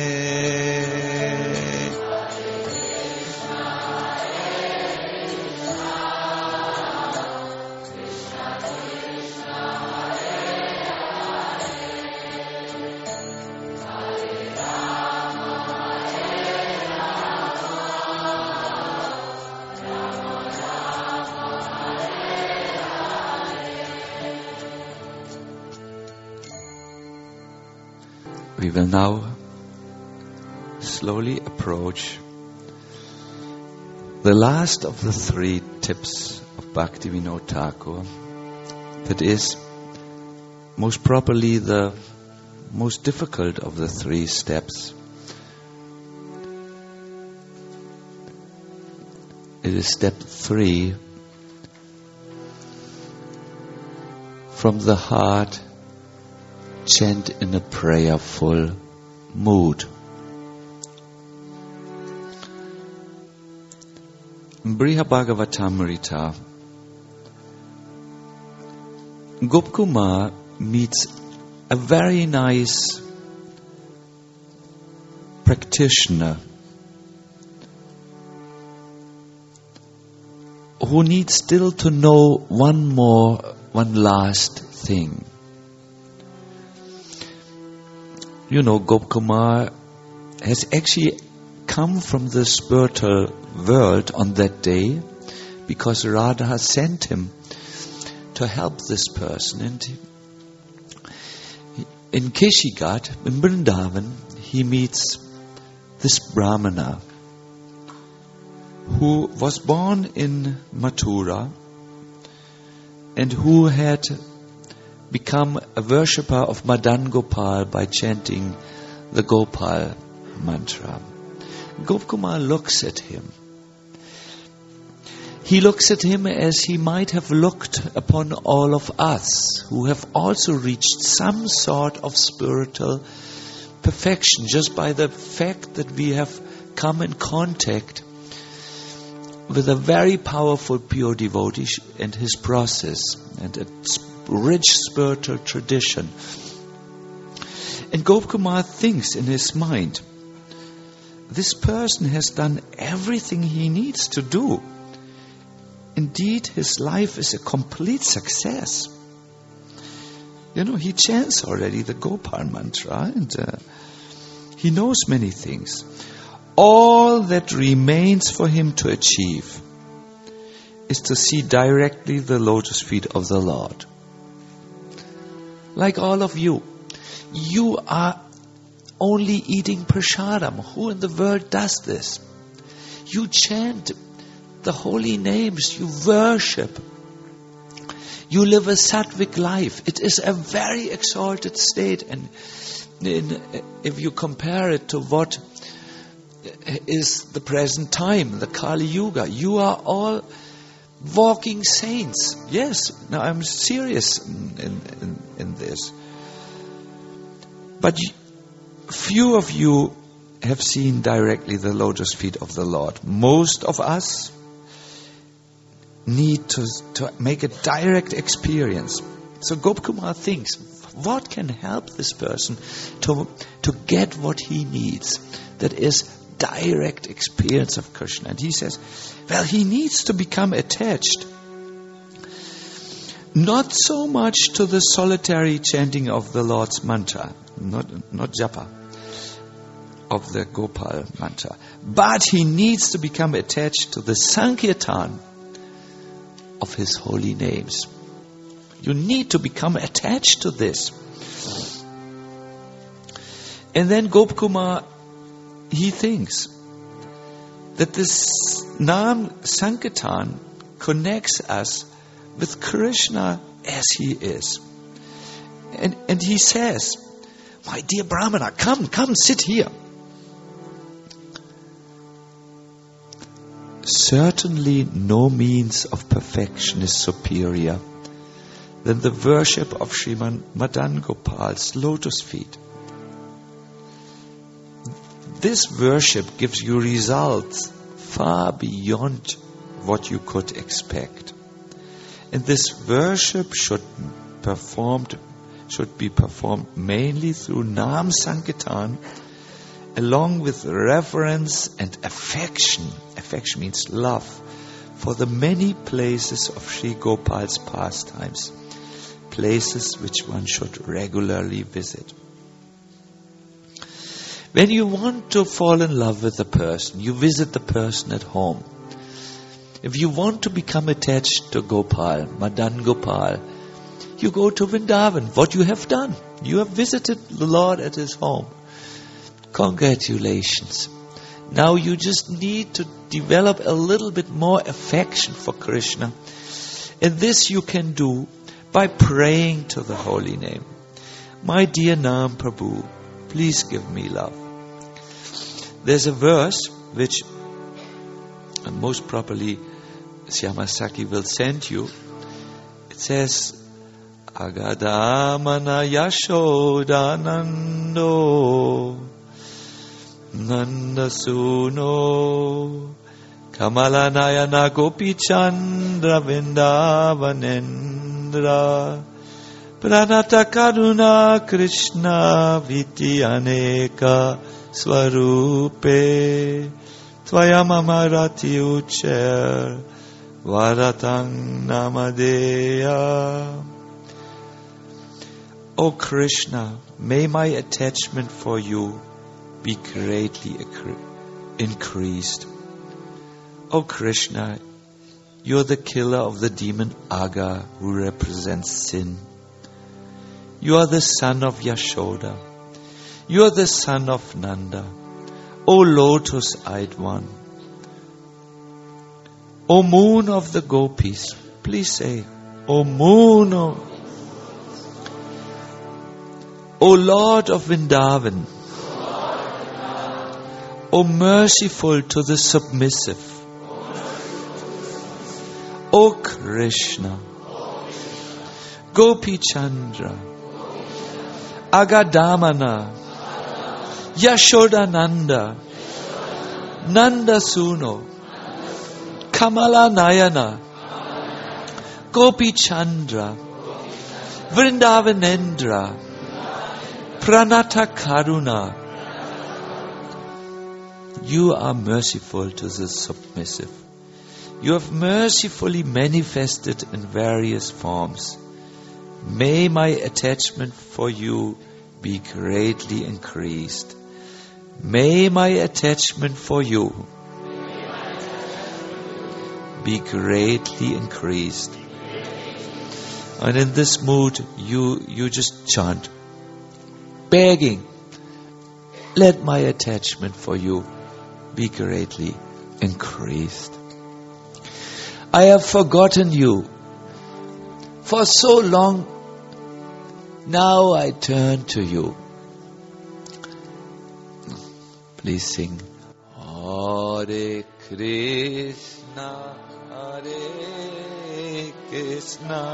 S1: We will now slowly approach the last of the 3 tips of Bhaktivinoda Thakur. That is most properly the most difficult of the 3 steps. It is step 3. From the heart, chant in a prayerful mood. Brihabhagavatamrita, Gopkumar meets a very nice practitioner who needs still to know one last thing. You know, Gopkumar has actually come from the spiritual world on that day, because Radha sent him to help this person. And in Keshigat, in Vrindavan, he meets this Brahmana who was born in Mathura and who had become a worshipper of Madan Gopal by chanting the Gopal mantra. Gopkumar looks at him. He looks at him as he might have looked upon all of us who have also reached some sort of spiritual perfection just by the fact that we have come in contact with a very powerful pure devotee and his process and a rich spiritual tradition. And Gopkumar thinks in his mind, this person has done everything he needs to do. Indeed, his life is a complete success. He chants already the Gopal mantra and he knows many things. All that remains for him to achieve is to see directly the lotus feet of the Lord. Like all of you, you are only eating prasadam. Who in the world does this? You chant the holy names, you worship. You live a sattvic life. It is a very exalted state. And if you compare it to what is the present time, the Kali Yuga, you are all walking saints. Yes, now I'm serious in this. But few of you have seen directly the lotus feet of the Lord. Most of us need to make a direct experience. So Gopkumar thinks, what can help this person to get what he needs? That is direct experience of Krishna. And he says, well, he needs to become attached. Not so much to the solitary chanting of the Lord's mantra, not japa, of the Gopal mantra. But he needs to become attached to the Sankirtan of his holy names. You need to become attached to this. And then Gopkumar, he thinks that this Nam Sankirtan connects us with Krishna as he is. And he says, my dear Brahmana, come, sit here. Certainly no means of perfection is superior than the worship of Sriman Madan Gopal's lotus feet. This worship gives you results far beyond what you could expect. And this worship should be performed mainly through Nam Sankirtan, along with reverence and affection. Affection means love for the many places of Sri Gopal's pastimes, places which one should regularly visit. When you want to fall in love with a person, you visit the person at home. If you want to become attached to Gopal, Madan Gopal, you go to Vrindavan. What you have done? You have visited the Lord at his home. Congratulations. Now you just need to develop a little bit more affection for Krishna. And this you can do by praying to the holy name. My dear Nam Prabhu, please give me love. There's a verse which most probably Syamasaki will send you. It says, Agadamana Yashodanando Nandasuno Kamalanayana Gopichandra Vrindavanendra Pranata Karuna Krishna Viti Aneka Swarupe Tvayamamarati Ucher Varatang Namadeya. O Krishna, may my attachment for you be greatly increased. O Krishna, you're the killer of the demon Aga, who represents sin. You are the son of Yashoda. You are the son of Nanda. O lotus-eyed one. O moon of the gopis. Please say, O moon of... O Lord of Vrindavan. O merciful to the submissive. O Krishna, Gopi Chandra, Agadamana, Yashodananda, Nanda Suno, Kamala Nayana, Gopi Chandra, Vrindavanendra, Pranata Karuna. You are merciful to the submissive. You have mercifully manifested in various forms. May my attachment for you be greatly increased. May my attachment for you be greatly increased. And in this mood, you just chant, begging, let my attachment for you be greatly increased. I have forgotten you for so long. Now I turn to you. Please sing. Hare Krishna, Hare Krishna,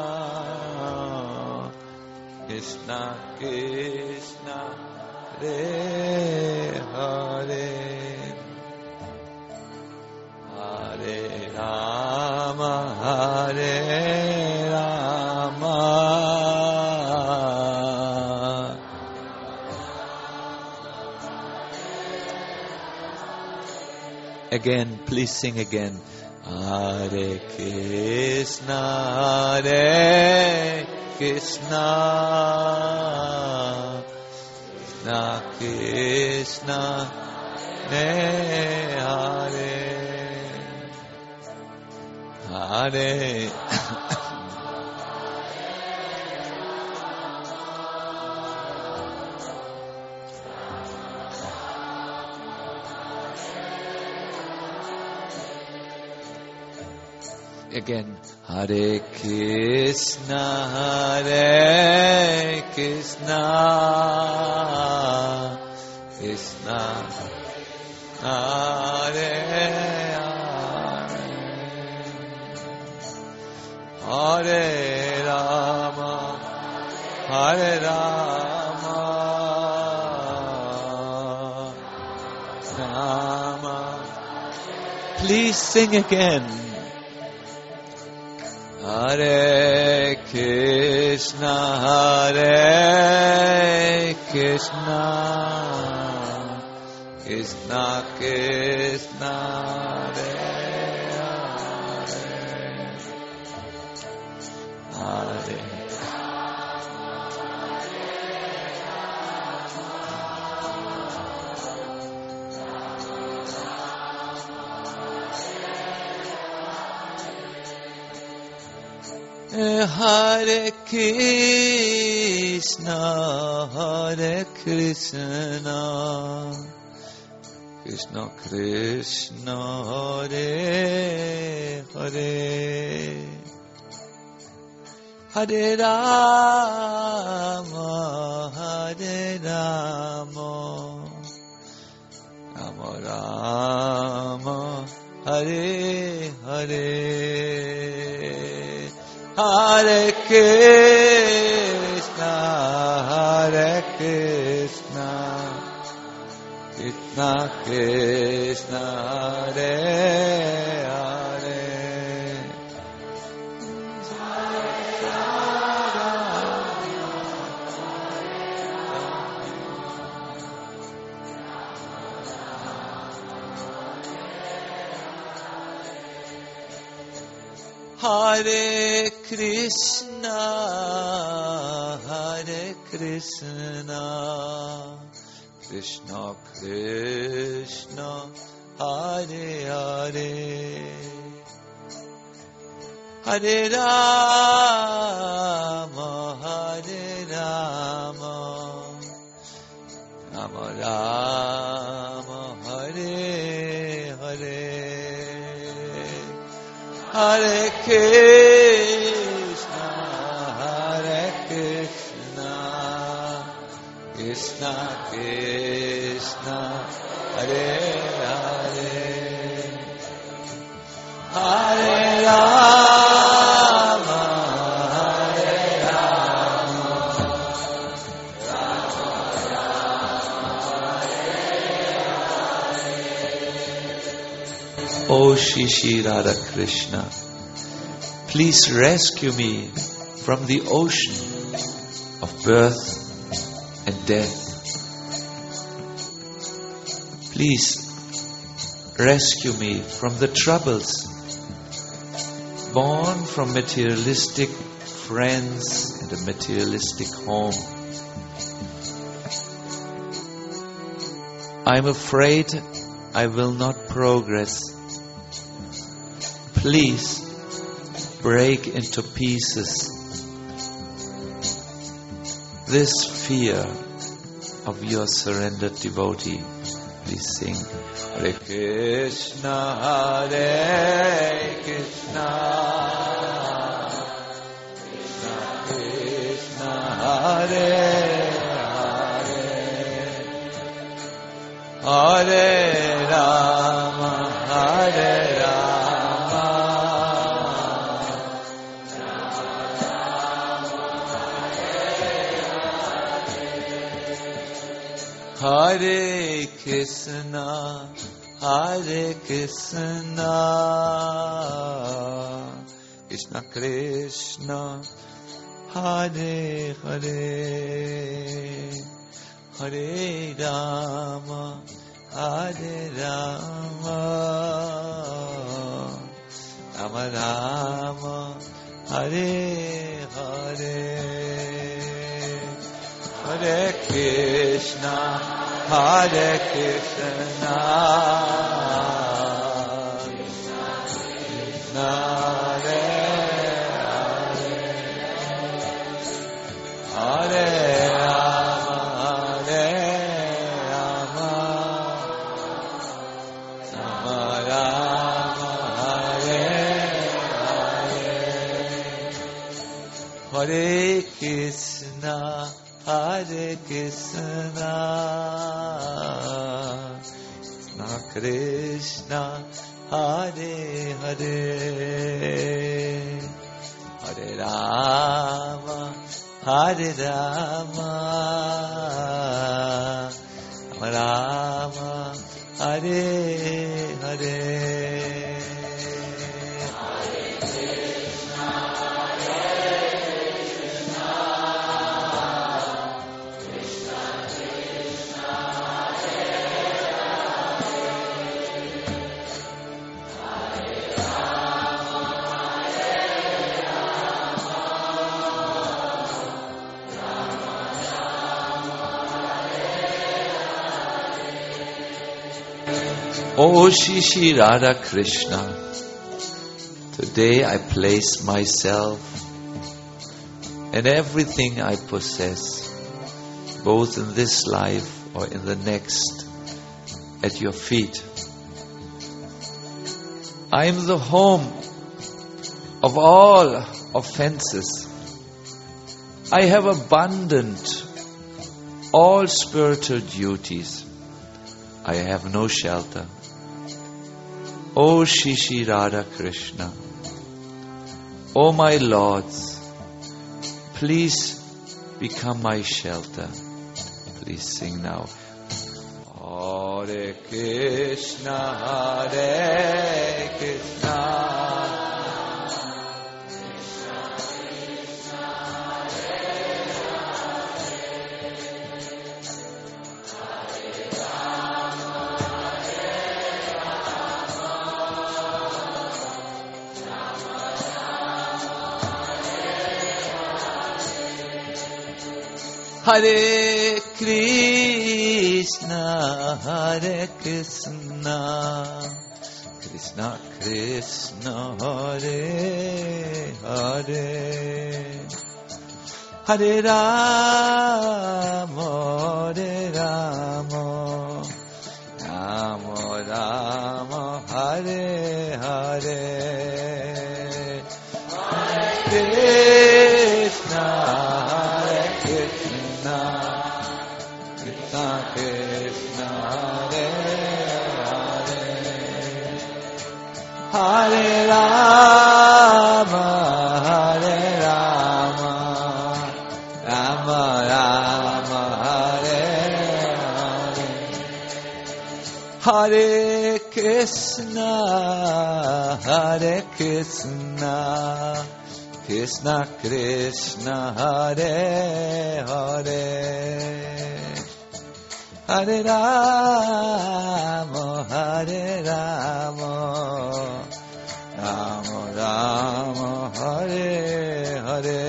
S1: Krishna Krishna, Hare Hare. Hare Rama, Hare Rama. Again, please sing again. Hare Krishna, Hare Krishna, Krishna Krishna, Hare Hare. Hare again. Hare Krishna, Hare Krishna, Krishna Hare Hare Rama, Hare Rama, Rama. Please sing again. Hare Krishna, Hare Krishna, Krishna Krishna, Hare Hare. Hare Krishna, Hare Krishna, Krishna Krishna, Hare Hare, Hare Rama, Hare Rama, Rama Rama, Hare Hare. Hare Krishna, Hare Krishna, Krishna Krishna, Hare Hare. Hare Krishna, Hare Krishna, Krishna Krishna Hare Hare Hare Rama Hare Rama Rama Rama Hare Hare Hare Krishna Krishna Krishna Hare Hare Hare Rama Hare Rama Rama Rama Hare Hare. O Shri Shri Radha Krishna, please rescue me from the ocean of birth and death. Please rescue me from the troubles born from materialistic friends and a materialistic home. I'm afraid I will not progress. Please break into pieces this fear of your surrendered devotee. Please sing. Hare Krishna, Hare Krishna, Krishna Krishna, Hare Hare, Hare Rama, Hare Rama, Hare Krishna, Hare Krishna, Krishna Krishna, Hare Hare, Hare Rama, Hare Rama, Rama Rama, Hare Hare, Hare Krishna, Hare Krishna, Krishna Krishna, Hare Hare, Hare Rama, Rama Rama, Hare Hare, Hare Krishna, Hare Krishna, Krishna Hare Hare, Hare Rama, Hare Rama, Rama Rama, Hare Hare. O Shri Shri Radha Krishna, today I place myself and everything I possess, both in this life or in the next, at your feet. I am the home of all offenses. I have abandoned all spiritual duties. I have no shelter. O Shri Shri Radha Krishna, O my lords, please become my shelter. Please sing now. Hare Krishna, Hare Krishna, Hare Krishna, Hare Krishna, Krishna Krishna, Hare Hare, Hare Rama, Hare Rama, Rama Rama, Hare Hare, Krishna, Hare Krishna, Krishna Krishna, Hare Hare, Hare Rama, Hare Rama, Rama Rama, Hare Hare, Hare Krishna, Hare Krishna, Krishna Krishna, Hare Hare, Hare Rama, Hare Rama, Rama Rama, Hare Hare.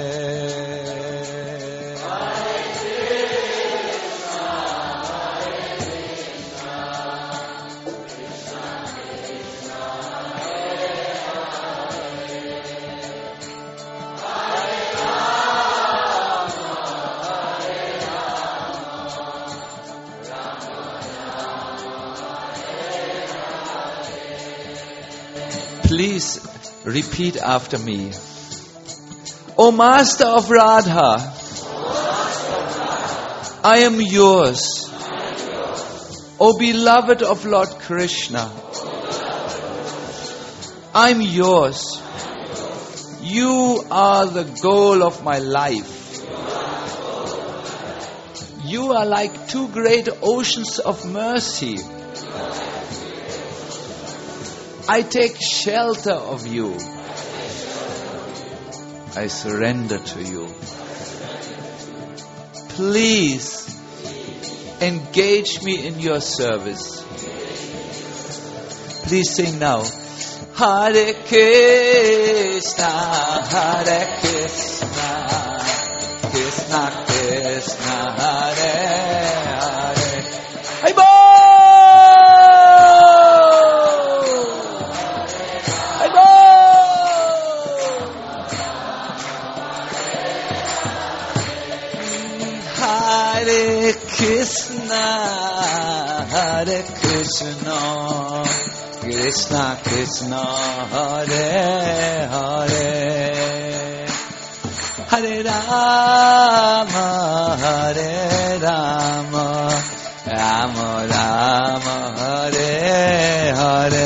S1: Please repeat after me. O Master of Radha, I am yours. O beloved of Lord Krishna, I'm yours. You are the goal of my life. You are like two great oceans of mercy. I take shelter of you. I surrender to you. Please engage me in your service. Please sing now. Hare Krishna, Hare Krishna, Krishna Krishna, Hare Hare. Hey, boy! Hare Krishna, Hare Krishna, Krishna Krishna, Hare Hare, Hare Rama, Hare Rama, Rama Rama, Hare Hare.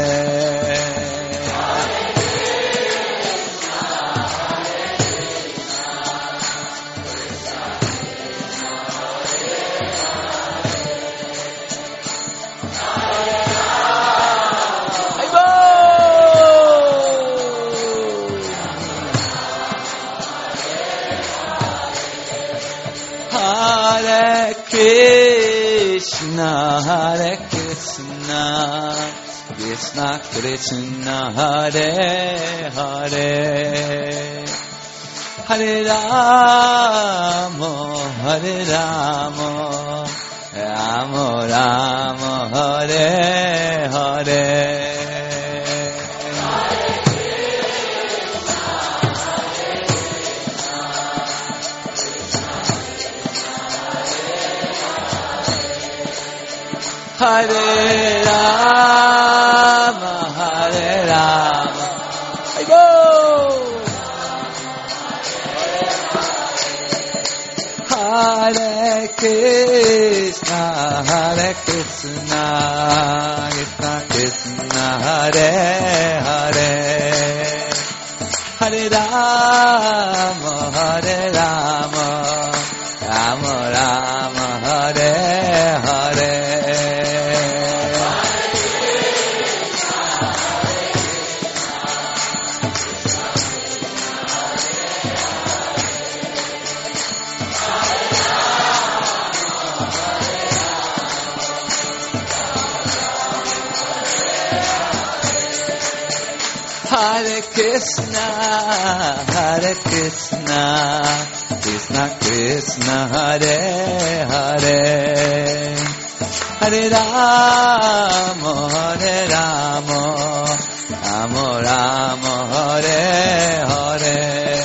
S1: Hare Krishna, Hare Krishna, Krishna Krishna, Hare Hare, Hare Rama, Hare Rama, Rama Rama, Hare Hare. Hare Rama, Hare Rama. I go. Hare Krishna, Hare Krishna, Krishna Krishna, Hare Hare, Hare Rama, Hare Rama, Rama Rama, Hare Hare. Hare Krishna, Krishna Krishna Hare Hare Hare Rama Rama Rama Hare Hare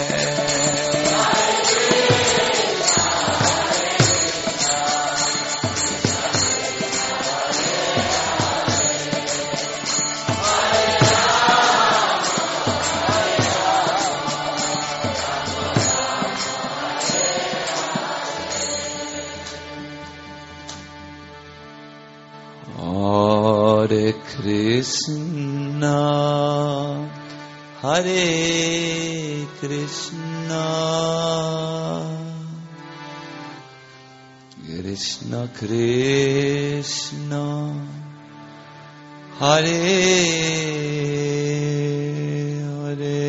S1: Hare Krishna, Hare Krishna, Krishna Krishna, Hare Hare,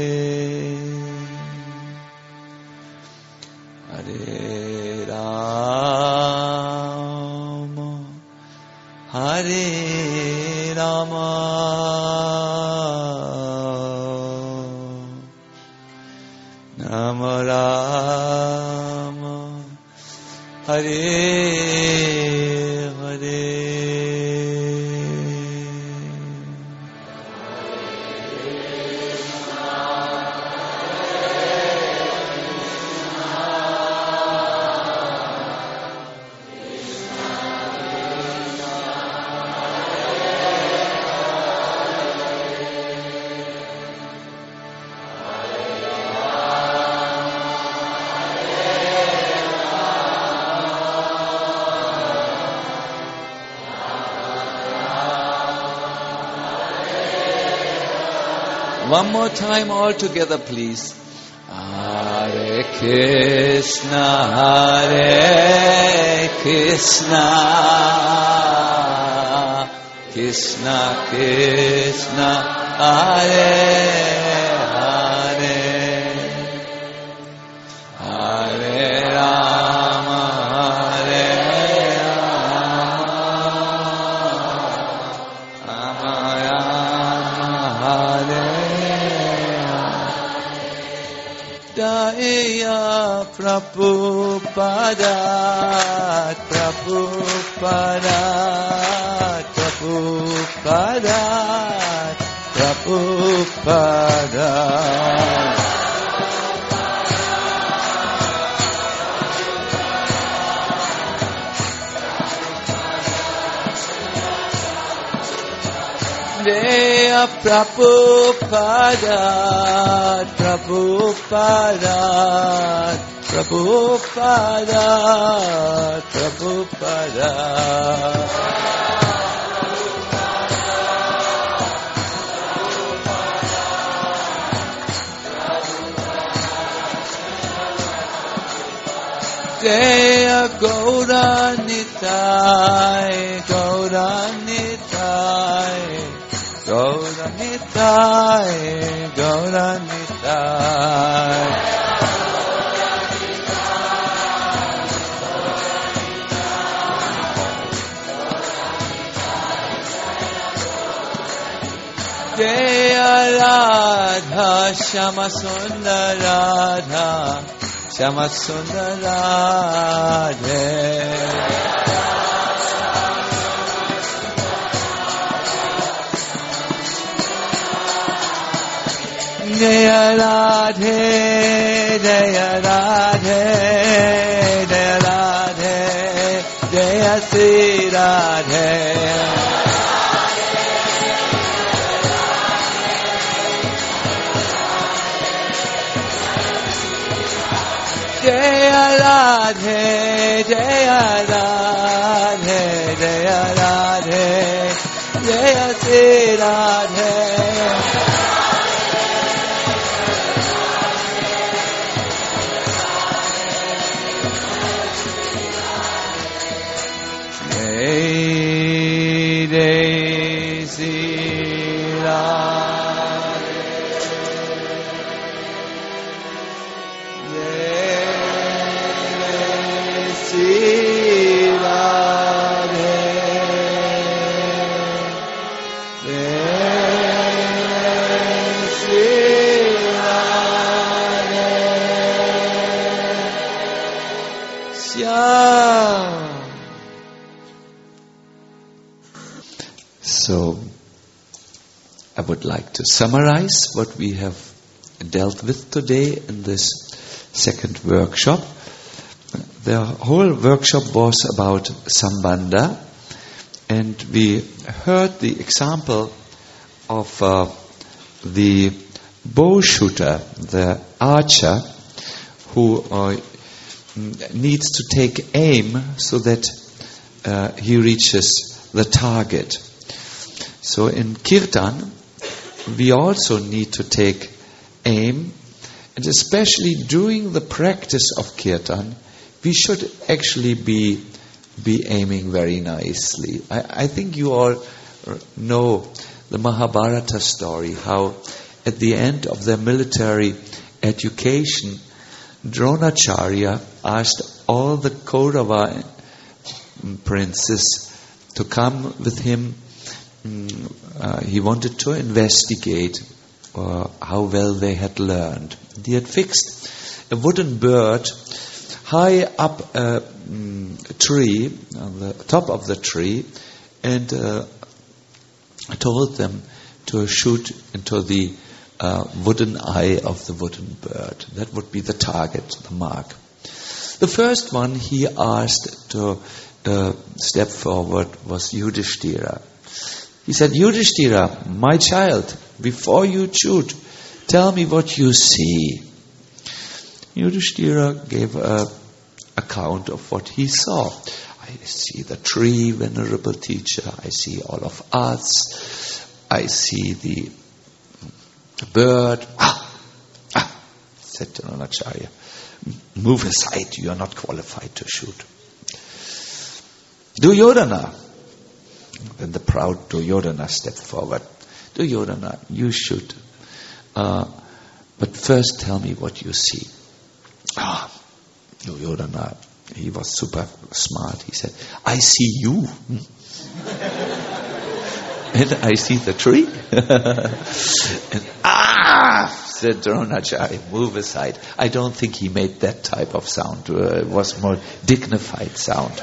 S1: Hare Rama, Hare Rama, Rama Rama, Hare Hare. One more time all together, please. Hare Krishna, Hare Krishna, Krishna Krishna, Hare Hare, Hare Rama, Hare Rama, Rama Rama, Hare Jaya Prabhupada, Prabhupada, Prabhupada, Prabhupada. Jaya Prabhupada, Prabhupada, Prabhupada, Prabhupada. Jaya Gauranitai, Gauranitai, Gauranitai, Gauranitai. Jaya Radha, Shama Sundar Radha, Shama Sundar Radhe. Jaya Radhe, Jaya Radhe, Jaya Radhe, Jaya Sri Radhe. Jaya Radhe, Jaya Radhe, Jaya Radhe, Jaya Sri Radhe. Yeah. So, I would like to summarize what we have dealt with today in this second workshop. The whole workshop was about Sambandha, and we heard the example of the bow shooter, the archer, who needs to take aim so that he reaches the target. So in Kirtan, we also need to take aim, and especially during the practice of Kirtan, we should actually be aiming very nicely. I think you all know the Mahabharata story, how at the end of their military education, Dronacharya asked all the Kaurava princes to come with him. He wanted to investigate how well they had learned. He had fixed a wooden bird high up a tree, on the top of the tree, and told them to shoot into the wooden eye of the wooden bird. That would be the target, the mark. The first one he asked to step forward was Yudhishthira. He said, Yudhishthira, my child, before you shoot, tell me what you see. Yudhishthira gave an account of what he saw. I see the tree, venerable teacher. I see all of us. I see the bird. Said Dronacharya, move aside, you are not qualified to shoot. Duryodhana. Then the proud Duryodhana stepped forward. Duryodhana, you shoot. But first tell me what you see. Duryodhana, he was super smart. He said, I see you. And I see the tree. And said Dronacharya, move aside. I don't think he made that type of sound. It was more dignified sound.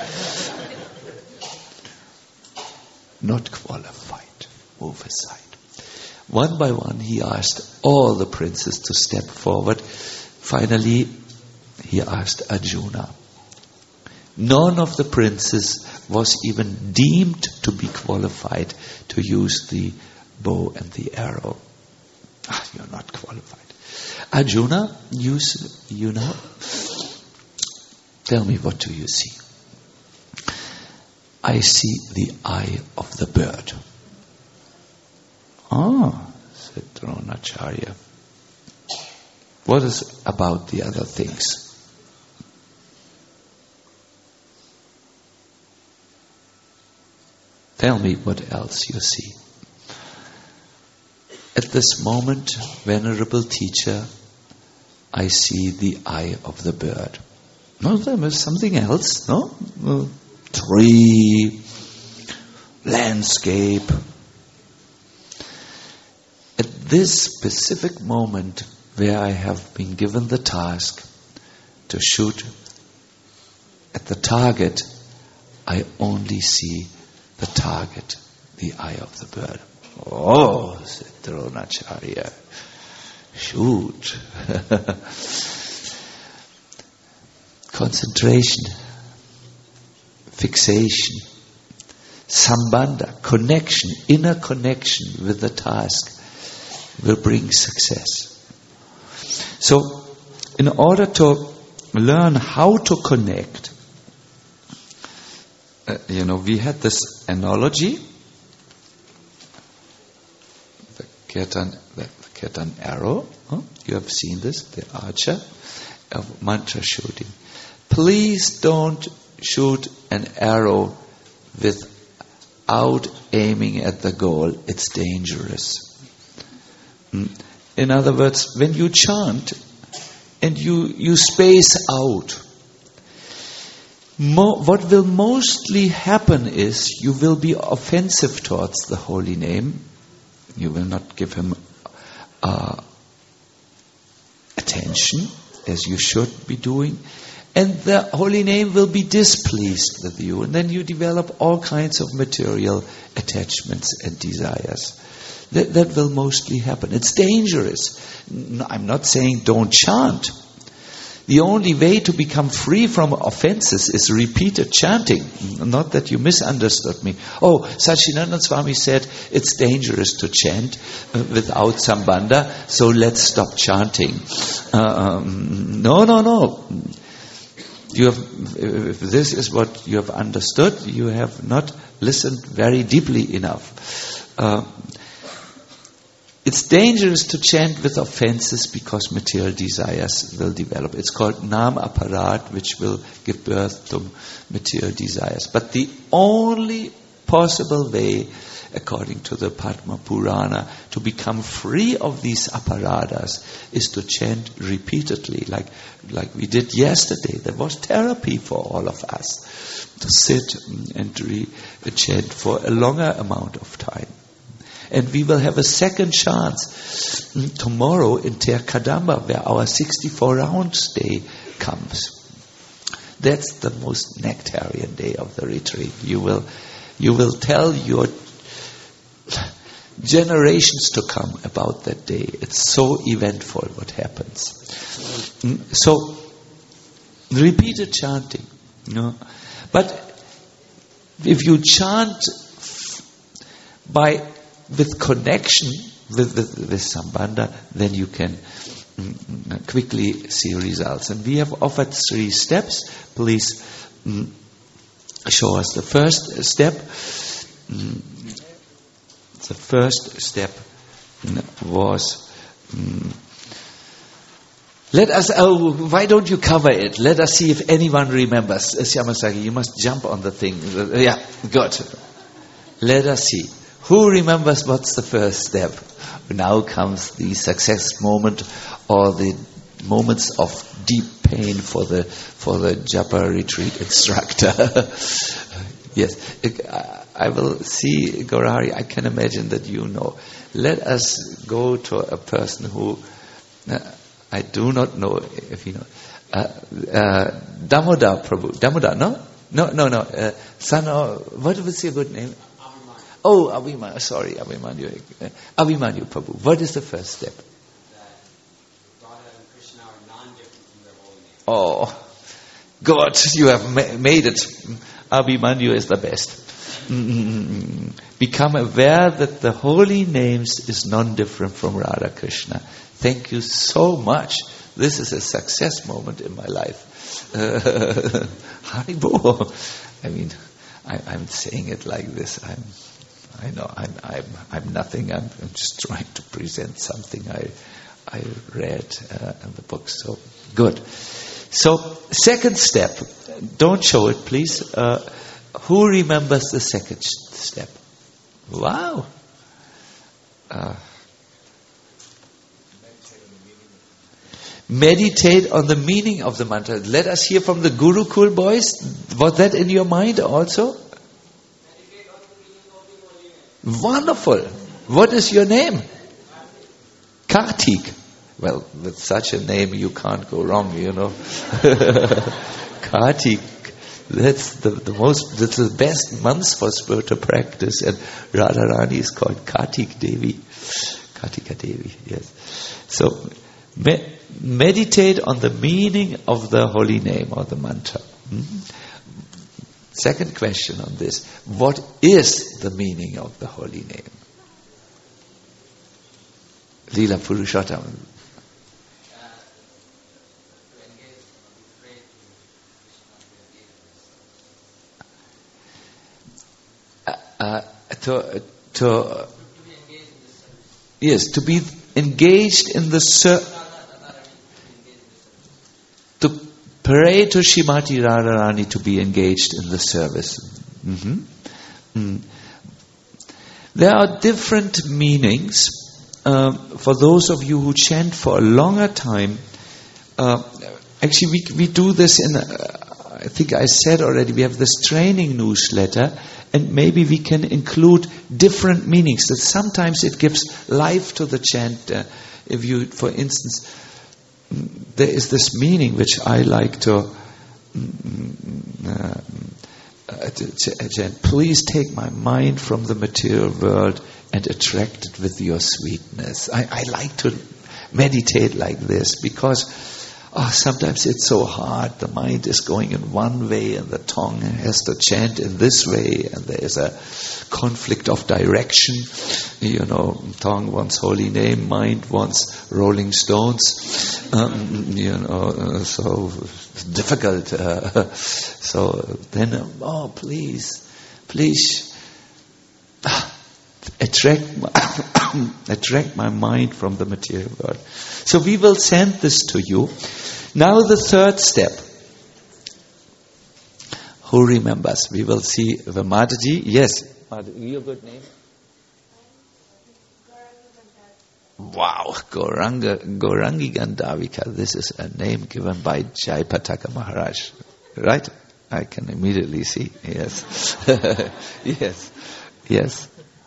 S1: Not qualified. Move aside. One by one, he asked all the princes to step forward. Finally, he asked Arjuna. None of the princes was even deemed to be qualified to use the bow and the arrow. You're not qualified. Arjuna, you know, tell me, what do you see? I see the eye of the bird. Said Dronacharya. What is about the other things? Tell me what else you see. At this moment, venerable teacher, I see the eye of the bird. No, there is something else, no? Tree, landscape. At this specific moment where I have been given the task to shoot at the target, I only see the target, the eye of the bird. Oh, said Dronacharya, shoot. Concentration, fixation, sambandha, connection, inner connection with the task will bring success. So, in order to learn how to connect, we had this analogy, the kirtan arrow. You have seen this, the archer of mantra shooting. Please don't shoot an arrow without aiming at the goal. It's dangerous. In other words, when you chant and you space out, what will mostly happen is you will be offensive towards the holy name. You will not give him attention as you should be doing, And the holy name will be displeased with you. And then you develop all kinds of material attachments and desires. That will mostly happen. It's dangerous. I'm not saying don't chant. The only way to become free from offenses is repeated chanting. Not that you misunderstood me. Oh, Satchidananda Swami said it's dangerous to chant without sambandha, so let's stop chanting. No. If this is what you have understood, you have not listened very deeply enough. It's dangerous to chant with offenses because material desires will develop. It's called Nam Aparat, which will give birth to material desires. But the only possible way, according to the Padma Purana, to become free of these aparadas is to chant repeatedly, like we did yesterday. There was therapy for all of us to sit and chant for a longer amount of time. And we will have a second chance tomorrow in Ter Kadamba, where our 64 rounds day comes. That's the most nectarian day of the retreat. You will tell your generations to come about that day. It's so eventful what happens. So, repeated chanting. But if you chant with connection with Sambandha, then you can quickly see results. And we have offered 3 steps. Please show us the first step. The first step was... why don't you cover it? Let us see if anyone remembers. Shyamasaki, you must jump on the thing. Yeah, good. Let us see. Who remembers what's the first step? Now comes the success moment, or the moments of deep pain for the Japa retreat instructor. Yes, I will see, Gaurahari, I can imagine that you know. Let us go to a person who, I do not know if you know, Damodar Prabhu. Damodar, no? No. Son of, what was your good name? Oh, Abhimanyu, sorry, Abhimanyu. Abhimanyu Prabhu. What is the first step?
S3: That Radha and Krishna are non-different from their holy name.
S1: Oh, God, you have made it. Abhimanyu is the best. Become aware that the holy names is non-different from Radha Krishna. Thank you so much. This is a success moment in my life. Haribo. I mean, I'm saying it like this. I'm nothing. I'm just trying to present something I read in the book. So good. So second step. Don't show it, please. Who remembers the second step? Wow. Meditate on the meaning of the mantra. Let us hear from the Gurukul boys. Was that in your mind also? Wonderful. What is your name? Kartik. Well, with such a name you can't go wrong, you know. Kartik. That's that's the best month for spiritual practice. And Radharani is called Kartik Devi. Kartika Devi, yes. So, meditate on the meaning of the holy name or the mantra. Second question on this. What is the meaning of the holy name? Lila Purushottam. To be engaged in the service. To pray to Shrimati Radharani to be engaged in the service. There are different meanings. For those of you who chant for a longer time, actually we do this in, I think I said already, we have this training newsletter, and maybe we can include different meanings. That sometimes it gives life to the chant. If you, for instance, there is this meaning which I like to chant, please take my mind from the material world and attract it with your sweetness. I like to meditate like this because sometimes it's so hard. The mind is going in one way and the tongue has to chant in this way, and there is a conflict of direction. Tongue wants holy name, mind wants Rolling Stones. So it's difficult. So then, please, attract my mind from the material world. So we will send this to you. Now the third step. Who remembers? We will see the Mataji. Yes. Your good name? Wow. Gaurangi Gandavika. This is a name given by Jayapataka Maharaj. Right? I can immediately see. Yes. Yes.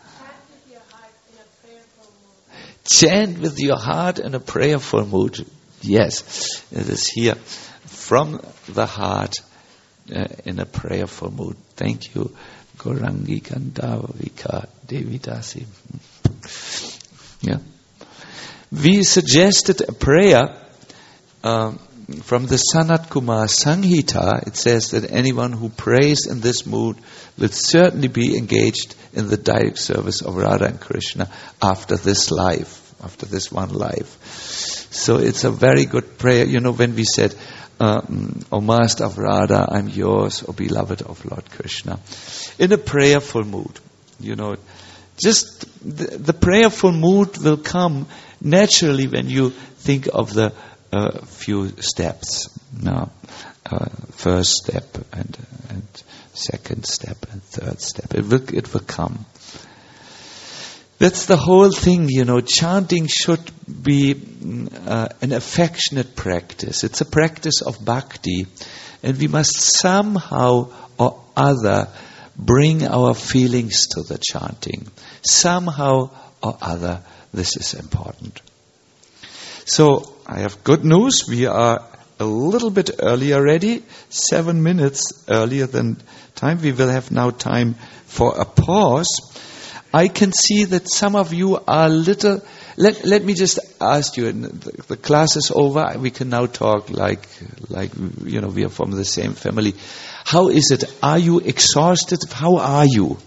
S1: Chant with your heart in a prayerful mood. Yes, it is here. From the heart in a prayerful mood. Thank you, Gaurangi Gandavika Devidasi. Yeah. We suggested a prayer from the Sanat Kumar Sanghita. It says that anyone who prays in this mood will certainly be engaged in the direct service of Radha and Krishna after this life, after this one life. So it's a very good prayer. When we said, O Master of Radha, I'm yours, O beloved of Lord Krishna. In a prayerful mood, just the prayerful mood will come naturally when you think of the few steps. First step and second step and third step. It will come. That's the whole thing, chanting should be an affectionate practice. It's a practice of bhakti, and we must somehow or other bring our feelings to the chanting. Somehow or other, this is important. So, I have good news. We are a little bit early already, 7 minutes earlier than time. We will have now time for a pause. I can see that some of you are little. Let me just ask you. The class is over. We can now talk like we are from the same family. How is it? Are you exhausted? How are you?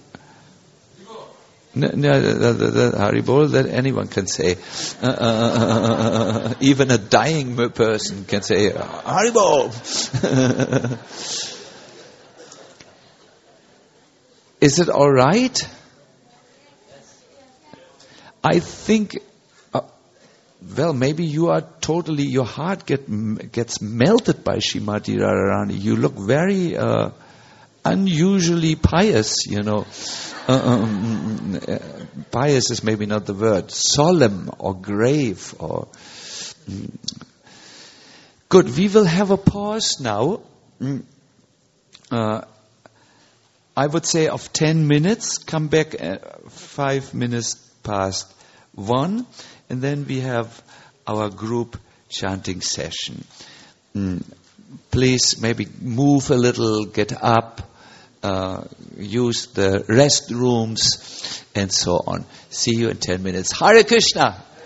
S1: Haribol, that anyone can say. Even a dying person can say Haribol. Is it all right? I think, maybe you are totally, your heart gets melted by Srimati Radharani. You look very unusually pious, pious is maybe not the word. Solemn or grave or... Good, we will have a pause now. I would say of 10 minutes. Come back 5 minutes past 1, and then we have our group chanting session. Please maybe move a little, get up, use the restrooms, and so on. See you in 10 minutes. Hare Krishna!